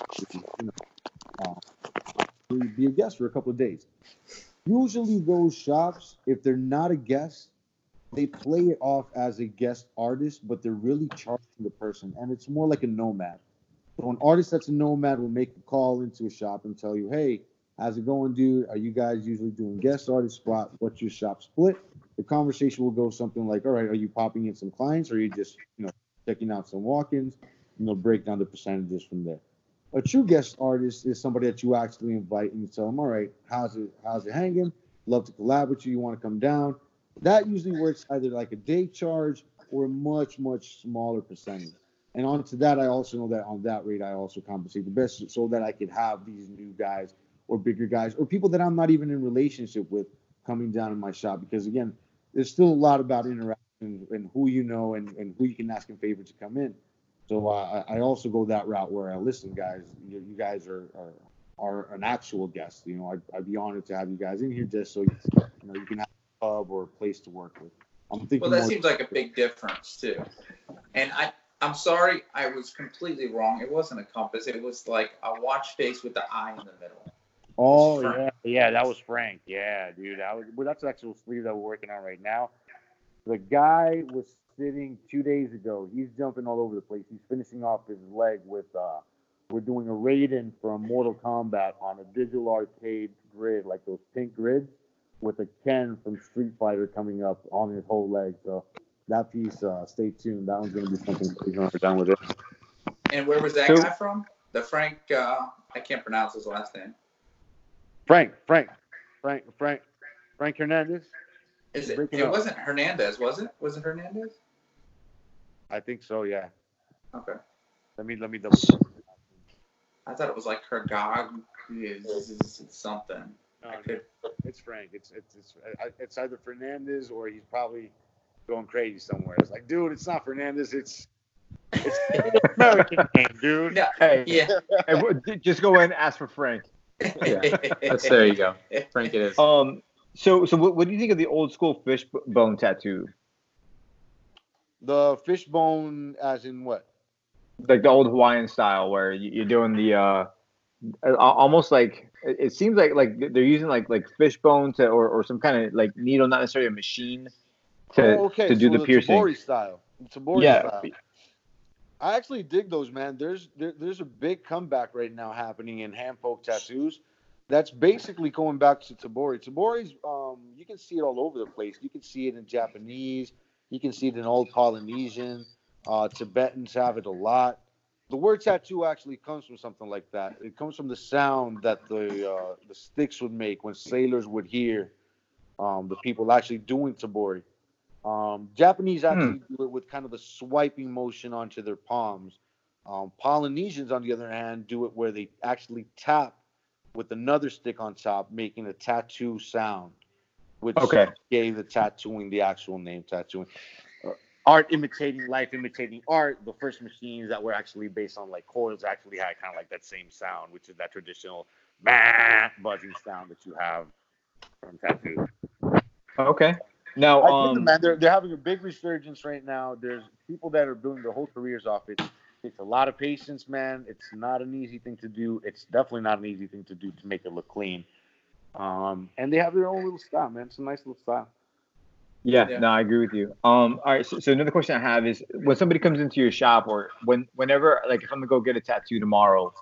to be a guest for a couple of days. Usually those shops, if they're not a guest, they play it off as a guest artist, but they're really charging the person, and it's more like a nomad. So an artist that's a nomad will make a call into a shop and tell you, hey, how's it going, dude? Are you guys usually doing guest artist spot? What's your shop split? The conversation will go something like, all right, are you popping in some clients, or are you just, checking out some walk-ins? And they'll break down the percentages from there. A true guest artist is somebody that you actually invite and you tell them, all right, how's it hanging? Love to collab with you. You want to come down? That usually works either like a day charge or a much, much smaller percentage. And on to that, I also know that on that rate, I also compensate the best so that I could have these new guys or bigger guys or people that I'm not even in relationship with coming down in my shop. Because, again, there's still a lot about interaction and who you know and who you can ask in favor to come in. So I also go that route where I listen, guys. You guys are an actual guest. I'd be honored to have you guys in here just so you can have a hub or a place to work with. Well, that seems like a big difference too. And I'm sorry, I was completely wrong. It wasn't a compass. It was like a watch face with the eye in the middle. Oh yeah, that was Frank. Yeah, dude, that's the actual sleeve that we're working on right now. The guy was sitting 2 days ago. He's jumping all over the place. He's finishing off his leg with we're doing a Raiden from Mortal Kombat on a digital arcade grid, like those pink grids, with a Ken from Street Fighter coming up on his whole leg. So that piece, stay tuned. That one's gonna be something crazy when we're done with it. And where was that guy from? The Frank, I can't pronounce his last name. Frank Hernandez. It wasn't Hernandez, was it? Was it Hernandez? I think so, yeah. Okay. Let me double check. I thought it was like Hergog something. No, it's Frank. It's either Fernandez or he's probably going crazy somewhere. It's like, dude, it's not Fernandez. It's American name, dude. No, hey, yeah. Hey, just go in and ask for Frank. Yeah, there you go. Frank it is. So what do you think of the old school fishbone tattoo? The fishbone, as in what? Like the old Hawaiian style, where you're doing the almost like it seems like they're using like fishbone to or some kind of like needle, not necessarily a machine Oh, to okay. do So the the piercing. Tabori style. The Tabori Yeah. style. I actually dig those, man. There's a big comeback right now happening in hand poke tattoos. That's basically going back to Tabori. Tabori's you can see it all over the place. You can see it in Japanese. You can see it in old Polynesian. Tibetans have it a lot. The word tattoo actually comes from something like that. It comes from the sound that the sticks would make when sailors would hear the people actually doing Tabori. Japanese Hmm. actually do it with kind of a swiping motion onto their palms. Polynesians, on the other hand, do it where they actually tap with another stick on top, making a tattoo sound, which Okay. gave the tattooing the actual name tattooing. Art imitating life, imitating art. The first machines that were actually based on like coils actually had kind of like that same sound, which is that traditional buzzing sound that you have from tattoos. Okay. Now, I think, man, they're having a big resurgence right now. There's people that are building their whole careers off it. It's a lot of patience, man. It's not an easy thing to do. It's definitely not an easy thing to do to make it look clean. And they have their own little style, man. It's a nice little style. yeah, Yeah. no, I agree with you. All right. So another question I have is when somebody comes into your shop or whenever, like if I'm gonna go get a tattoo tomorrow,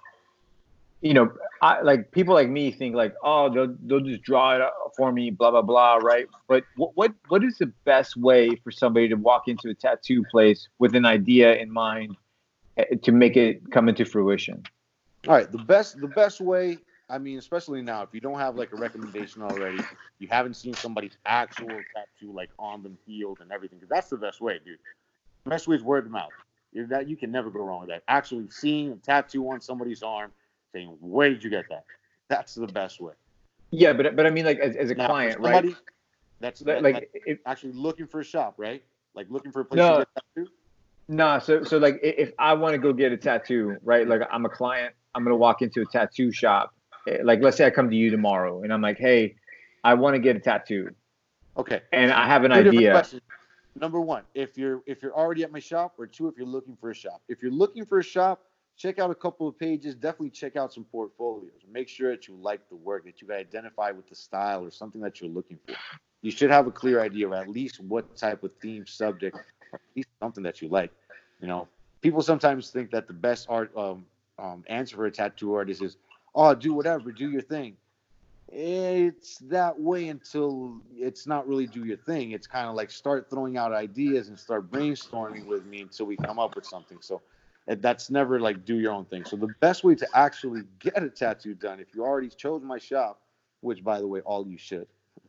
like people like me think like, oh, they'll just draw it up for me, blah blah blah, right? But what is the best way for somebody to walk into a tattoo place with an idea in mind to make it come into fruition? All right, the best way. I mean, especially now, if you don't have like a recommendation already, you haven't seen somebody's actual tattoo like on them healed and everything. 'Cause that's the best way, dude. The best way is word of mouth. That you can never go wrong with that. Actually seeing a tattoo on somebody's arm, saying, "Where did you get that?" That's the best way. Yeah, but I mean like as a Now, for client, right? somebody that's Like if actually looking for a shop, right? Like looking for a place to no, get a tattoo. no, so like if I want to go get a tattoo, right? Like I'm a client, I'm gonna walk into a tattoo shop. Like let's say I come to you tomorrow and I'm like, hey, I want to get a tattoo, Okay, and I have an two different idea. questions. Number one, if you're already at my shop, or two, if you're looking for a shop. If you're looking for a shop, check out a couple of pages. Definitely check out some portfolios. Make sure that you like the work, that you can identify with the style or something that you're looking for. You should have a clear idea of at least what type of theme, subject, or at least something that you like. You know, people sometimes think that the best art answer for a tattoo artist is, oh, do whatever, do your thing. It's that way until it's not really do your thing. It's kind of like start throwing out ideas and start brainstorming with me until we come up with something. So that's never like do your own thing. So the best way to actually get a tattoo done, if you already chose my shop, which by the way, all you should,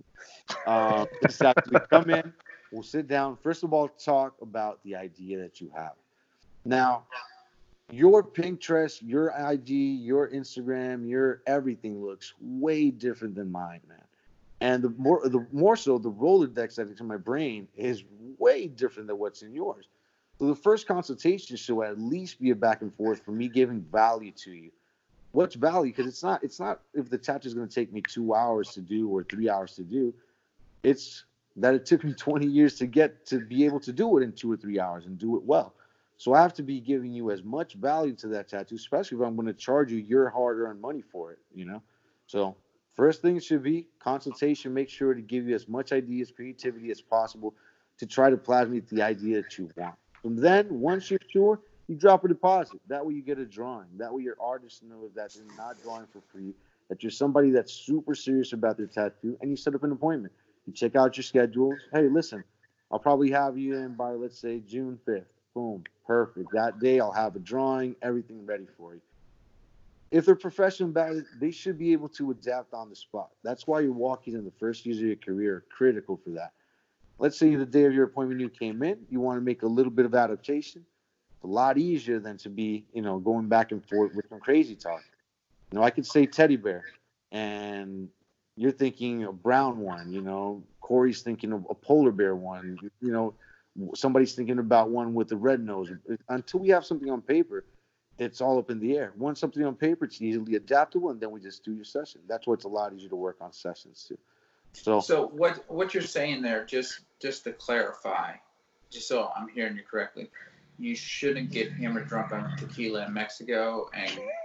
is actually come in. We'll sit down. First of all, talk about the idea that you have. Now, your Pinterest, your IG, your Instagram, your everything looks way different than mine, man. And the more so, the Rolodex that's in my brain is way different than what's in yours. So the first consultation should at least be a back and forth for me giving value to you. What's value? Because it's not if the tattoo is going to take me 2 hours to do or 3 hours to do. It's that it took me 20 years to get to be able to do it in 2 or 3 hours and do it well. So I have to be giving you as much value to that tattoo, especially if I'm going to charge you your hard-earned money for it. So first thing should be consultation. Make sure to give you as much ideas, creativity as possible to try to plasmate the idea that you want. From then, once you're sure, you drop a deposit. That way you get a drawing. That way your artist knows that they're not drawing for free, that you're somebody that's super serious about their tattoo, and you set up an appointment. You check out your schedules. Hey, listen, I'll probably have you in by, let's say, June 5th. Boom, perfect. That day I'll have a drawing, everything ready for you. If they're professional about it, they should be able to adapt on the spot. That's why you're walking in the first years of your career are critical for that. Let's say the day of your appointment you came in, you want to make a little bit of adaptation. It's a lot easier than to be, going back and forth with some crazy talk. I could say teddy bear, and you're thinking a brown one. Corey's thinking of a polar bear one. Somebody's thinking about one with the red nose. Until we have something on paper, it's all up in the air. Once something on paper, it's easily adaptable, and then we just do your session. That's why it's a lot easier to work on sessions too. So what you're saying there, just to clarify, just so I'm hearing you correctly, you shouldn't get hammered drunk on tequila in Mexico and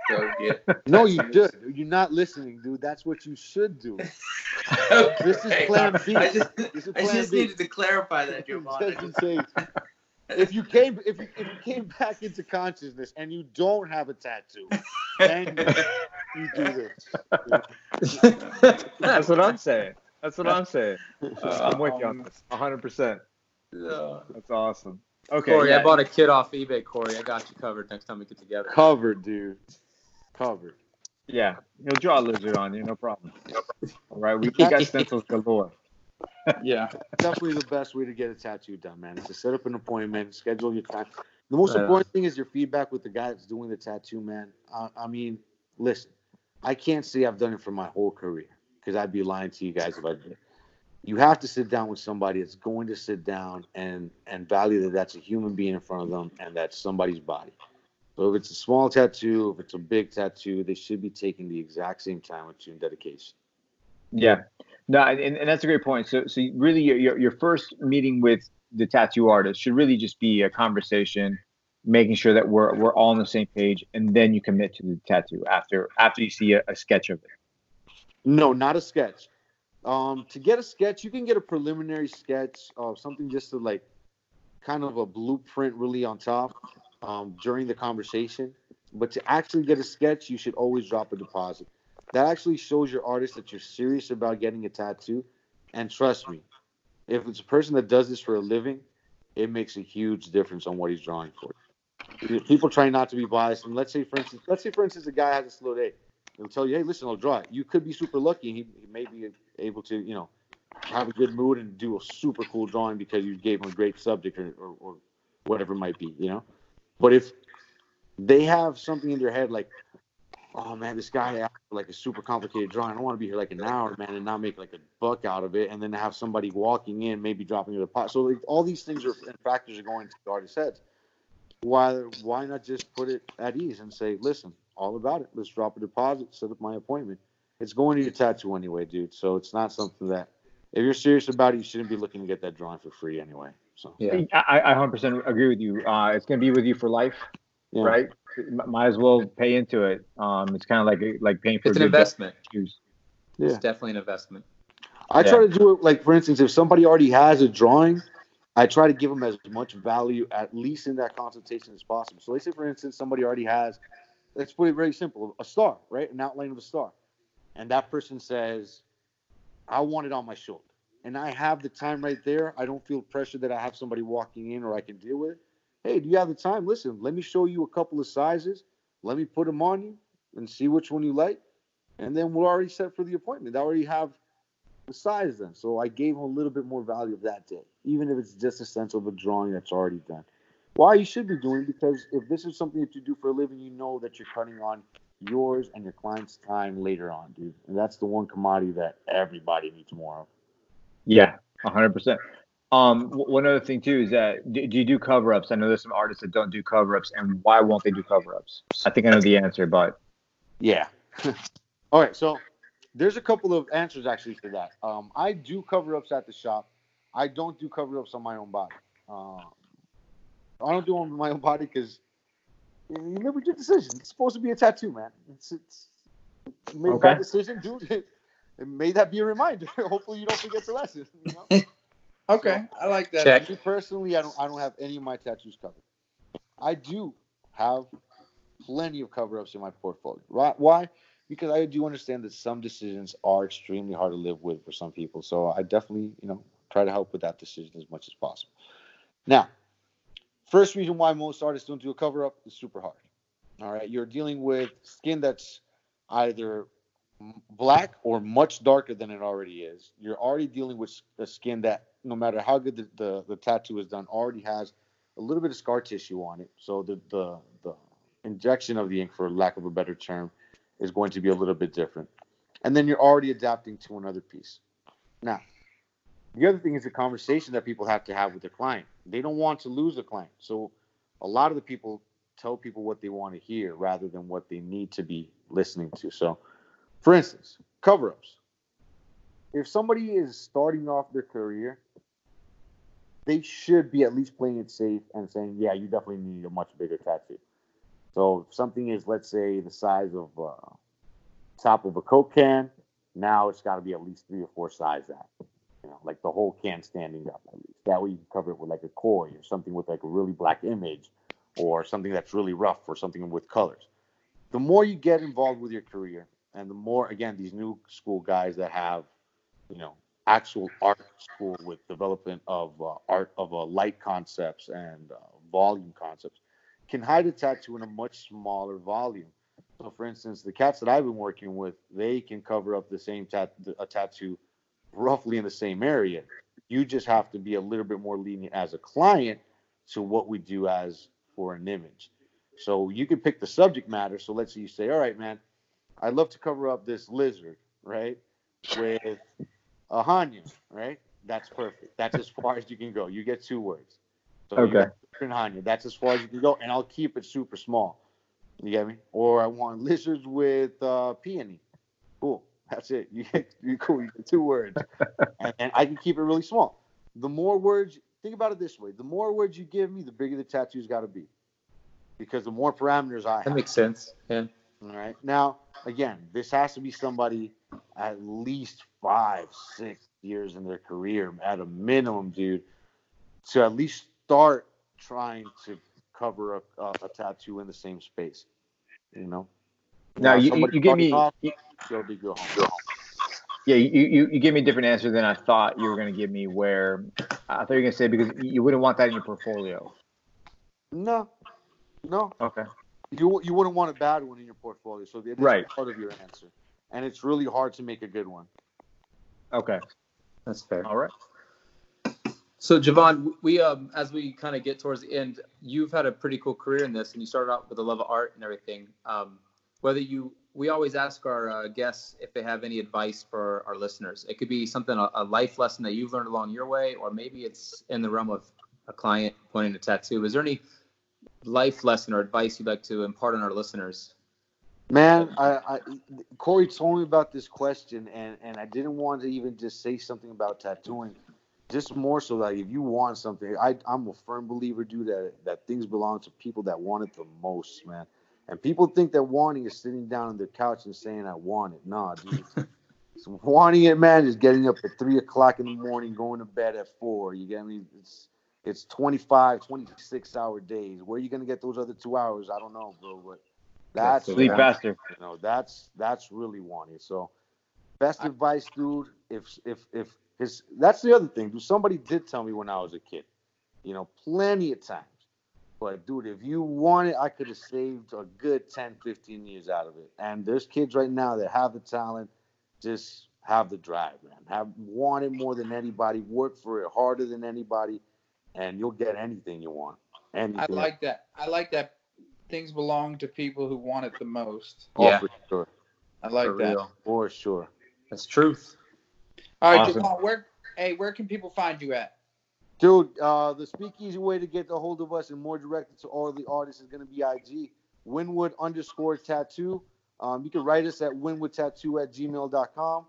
go get. No, you tattoos. should. You're not listening, dude. That's what you should do. Okay. This is plan B. I just, This is I plan just B. needed to clarify that, Giovanni. Just in case. If you came back into consciousness and you don't have a tattoo, then you do this. That's what I'm saying. I'm with you on this, 100%. Yeah. That's awesome. Okay, Corey, yeah. I bought a kit off eBay. Corey, I got you covered next time we get together. Covered, dude. Covered. Yeah, he'll draw a lizard on you, no problem. All right, we got stencils galore. Yeah. Definitely the best way to get a tattoo done, man. Is to set up an appointment, schedule your time. The most Right important thing is your feedback with the guy that's doing the tattoo, man. I mean, listen, I can't say I've done it for my whole career because I'd be lying to you guys if I did. You have to sit down with somebody that's going to sit down and value that that's a human being in front of them and that's somebody's body. So if it's a small tattoo, if it's a big tattoo, they should be taking the exact same time with you and dedication. Yeah, no, and that's a great point. So really, your first meeting with the tattoo artist should really just be a conversation, making sure that we're all on the same page, and then you commit to the tattoo after you see a sketch of it. No, not a sketch. To get a sketch, you can get a preliminary sketch of something just to like kind of a blueprint really on top during the conversation. But to actually get a sketch, you should always drop a deposit. That actually shows your artist that you're serious about getting a tattoo. And trust me, if it's a person that does this for a living, it makes a huge difference on what he's drawing for. People try not to be biased. And let's say for instance, a guy has a slow day. He'll tell you, hey, listen, I'll draw it. You could be super lucky. He may be able to, have a good mood and do a super cool drawing because you gave him a great subject or whatever it might be, But if they have something in their head like, oh man, this guy asked for like a super complicated drawing. I don't want to be here like an hour, man, and not make like a buck out of it, and then have somebody walking in, maybe dropping it a pot. So like, all these things and factors are going to the artist's heads. Why not just put it at ease and say, listen, all about it. Let's drop a deposit, set up my appointment. It's going to your tattoo anyway, dude. So it's not something that, if you're serious about it, you shouldn't be looking to get that drawing for free anyway. So Yeah. I 100% agree with you. It's going to be with you for life, yeah. right? Might as well pay into it. It's kind of like paying for It's an investment. shoes. Yeah. It's definitely an investment. I try to do it like, for instance, if somebody already has a drawing, I try to give them as much value, at least in that consultation, as possible. So let's say, for instance, somebody already has, let's put it very simple, a star, right? An outline of a star. And that person says, I want it on my shoulder. And I have the time right there. I don't feel pressure that I have somebody walking in or I can deal with it. Hey, do you have the time? Listen, let me show you a couple of sizes. Let me put them on you and see which one you like. And then we're already set for the appointment. I already have the size then. So I gave him a little bit more value of that day, even if it's just a sense of a drawing that's already done. Why you should be doing, because if this is something that you do for a living, you know that you're cutting on yours and your client's time later on, dude. And that's the one commodity that everybody needs more of. Yeah, 100%. One other thing too is that do you do cover-ups? I know there's some artists that don't do cover-ups, and why won't they do cover-ups? I think I know the answer, but yeah. All right, so there's a couple of answers actually to that. I do cover-ups at the shop. I don't do cover-ups on my own body. I don't do them on my own body because you never did decision. It's supposed to be a tattoo, man. It's made Okay. that decision, dude. And may that be a reminder. Hopefully, you don't forget the lesson. Okay, I like that. Check. Me personally, I don't have any of my tattoos covered. I do have plenty of cover-ups in my portfolio. Why? Because I do understand that some decisions are extremely hard to live with for some people. So I definitely, try to help with that decision as much as possible. Now, first reason why most artists don't do a cover-up is super hard. All right, you're dealing with skin that's either black or much darker than it already is. You're already dealing with a skin that, no matter how good the tattoo is done, already has a little bit of scar tissue on it. So the injection of the ink, for lack of a better term, is going to be a little bit different. And then you're already adapting to another piece. Now, the other thing is the conversation that people have to have with their client. They don't want to lose the client. So a lot of the people tell people what they want to hear rather than what they need to be listening to. So, for instance, cover-ups. If somebody is starting off their career, they should be at least playing it safe and saying, yeah, you definitely need a much bigger tattoo. So if something is, let's say, the size of top of a Coke can, now it's got to be at least 3 or 4 sizes that. Like the whole can standing up at least. That way you can cover it with like a koi or something with like a really black image or something that's really rough or something with colors. The more you get involved with your career and the more, again, these new school guys that have, actual art school with development of art of light concepts and volume concepts can hide a tattoo in a much smaller volume. So for instance, the cats that I've been working with, they can cover up the same a tattoo roughly in the same area. You just have to be a little bit more lenient as a client to what we do as for an image. So you can pick the subject matter. So let's say you say, all right, man, I'd love to cover up this lizard, right, with a Hanyu, right? That's perfect. That's as far as you can go. You get 2 words. So okay. Hanyu. That's as far as you can go, and I'll keep it super small. You get me? Or I want lizards with peony. Cool. That's it. You're cool. You get 2 words. and I can keep it really small. The more words, think about it this way. The more words you give me, the bigger the tattoo's got to be. Because the more parameters I have. That makes sense. Yeah. All right. Now, again, this has to be somebody at least 5, 6 years in their career at a minimum, dude, to at least start trying to cover a tattoo in the same space. Now you gave me. Go home. Yeah, you gave me a different answer than I thought you were going to give me. Where I thought you were going to say because you wouldn't want that in your portfolio. No. Okay. You wouldn't want a bad one in your portfolio, so it's right. part of your answer, and it's really hard to make a good one. Okay, that's fair. All right. So Javon, we as we kind of get towards the end, you've had a pretty cool career in this, and you started out with a love of art and everything. We always ask our guests if they have any advice for our listeners. It could be something, a life lesson that you've learned along your way, or maybe it's in the realm of a client pointing a tattoo. Is there any life lesson or advice you'd like to impart on our listeners? Man, Corey told me about this question, and I didn't want to even just say something about tattooing. Just more so that if you want something, I'm a firm believer, dude, that things belong to people that want it the most, man. And people think that wanting is sitting down on their couch and saying, I want it. Nah, dude. So wanting it, man, is getting up at 3 o'clock in the morning, going to bed at 4. You get me? It's 25, 26-hour days. Where are you going to get those other 2 hours? I don't know, bro. But that's sleep faster. That's really wanting. So best advice, dude, if that's the other thing. Dude, somebody did tell me when I was a kid, plenty of times. But, dude, if you want it, I could have saved a good 10, 15 years out of it. And there's kids right now that have the talent, just have the drive, man. Want it more than anybody, work for it harder than anybody, and you'll get anything you want. Anything. I like that. Things belong to people who want it the most. Yeah. For sure. I like For that. real. For sure. That's truth. All right, Awesome. Javon, where can people find you at? Dude, the speakeasy way to get a hold of us and more directed to all the artists is going to be IG, Winwood_tattoo. You can write us at winwoodtattoo@gmail.com,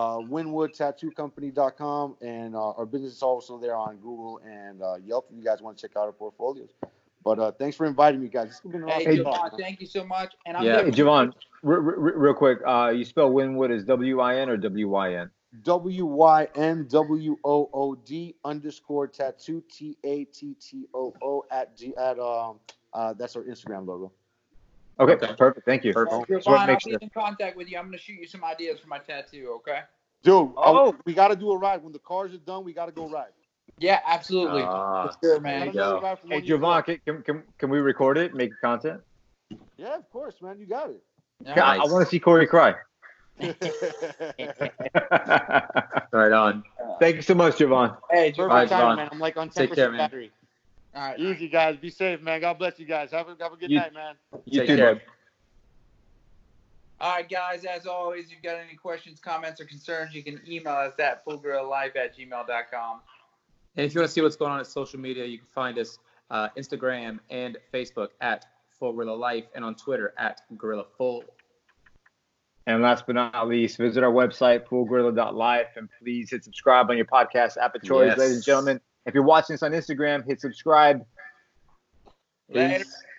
winwoodtattoocompany.com, and our business is also there on Google and Yelp if you guys want to check out our portfolios. But thanks for inviting me, guys. This has been an awesome Javon, talk, thank you so much. And I'm Hey, Javon, real quick, you spell Winwood as WIN or WYN? WYNWOOD_tattoo TATTOO at that's our Instagram logo. Okay, perfect. Thank you. Javon, I'll be in contact with you. I'm going to shoot you some ideas for my tattoo, okay? Dude, we got to do a ride. When the cars are done, we got to go ride. Yeah, absolutely. For sure, man. Hey, Javon, can we record it, make content? Yeah, of course, man. You got it. Nice. I want to see Corey cry. Right on. Thank you so much, Javon. Hey, Perfect Javon. time, man. I'm like on 10% Take care, man. battery. All right. Easy, guys. Be safe, man. God bless you guys. Have a good night, man. You Take too, care. bud. All right, guys, as always, if you've got any questions, comments, or concerns, you can email us at fullgorillalife@gmail.com. And if you want to see what's going on at social media, you can find us Instagram and Facebook at Full Gorilla Life and on Twitter at Gorilla Full. And last but not least, visit our website, fullgorilla.life, and please hit subscribe on your podcast app of choice, Yes. ladies and gentlemen. If you're watching this on Instagram, hit subscribe. Later. Peace.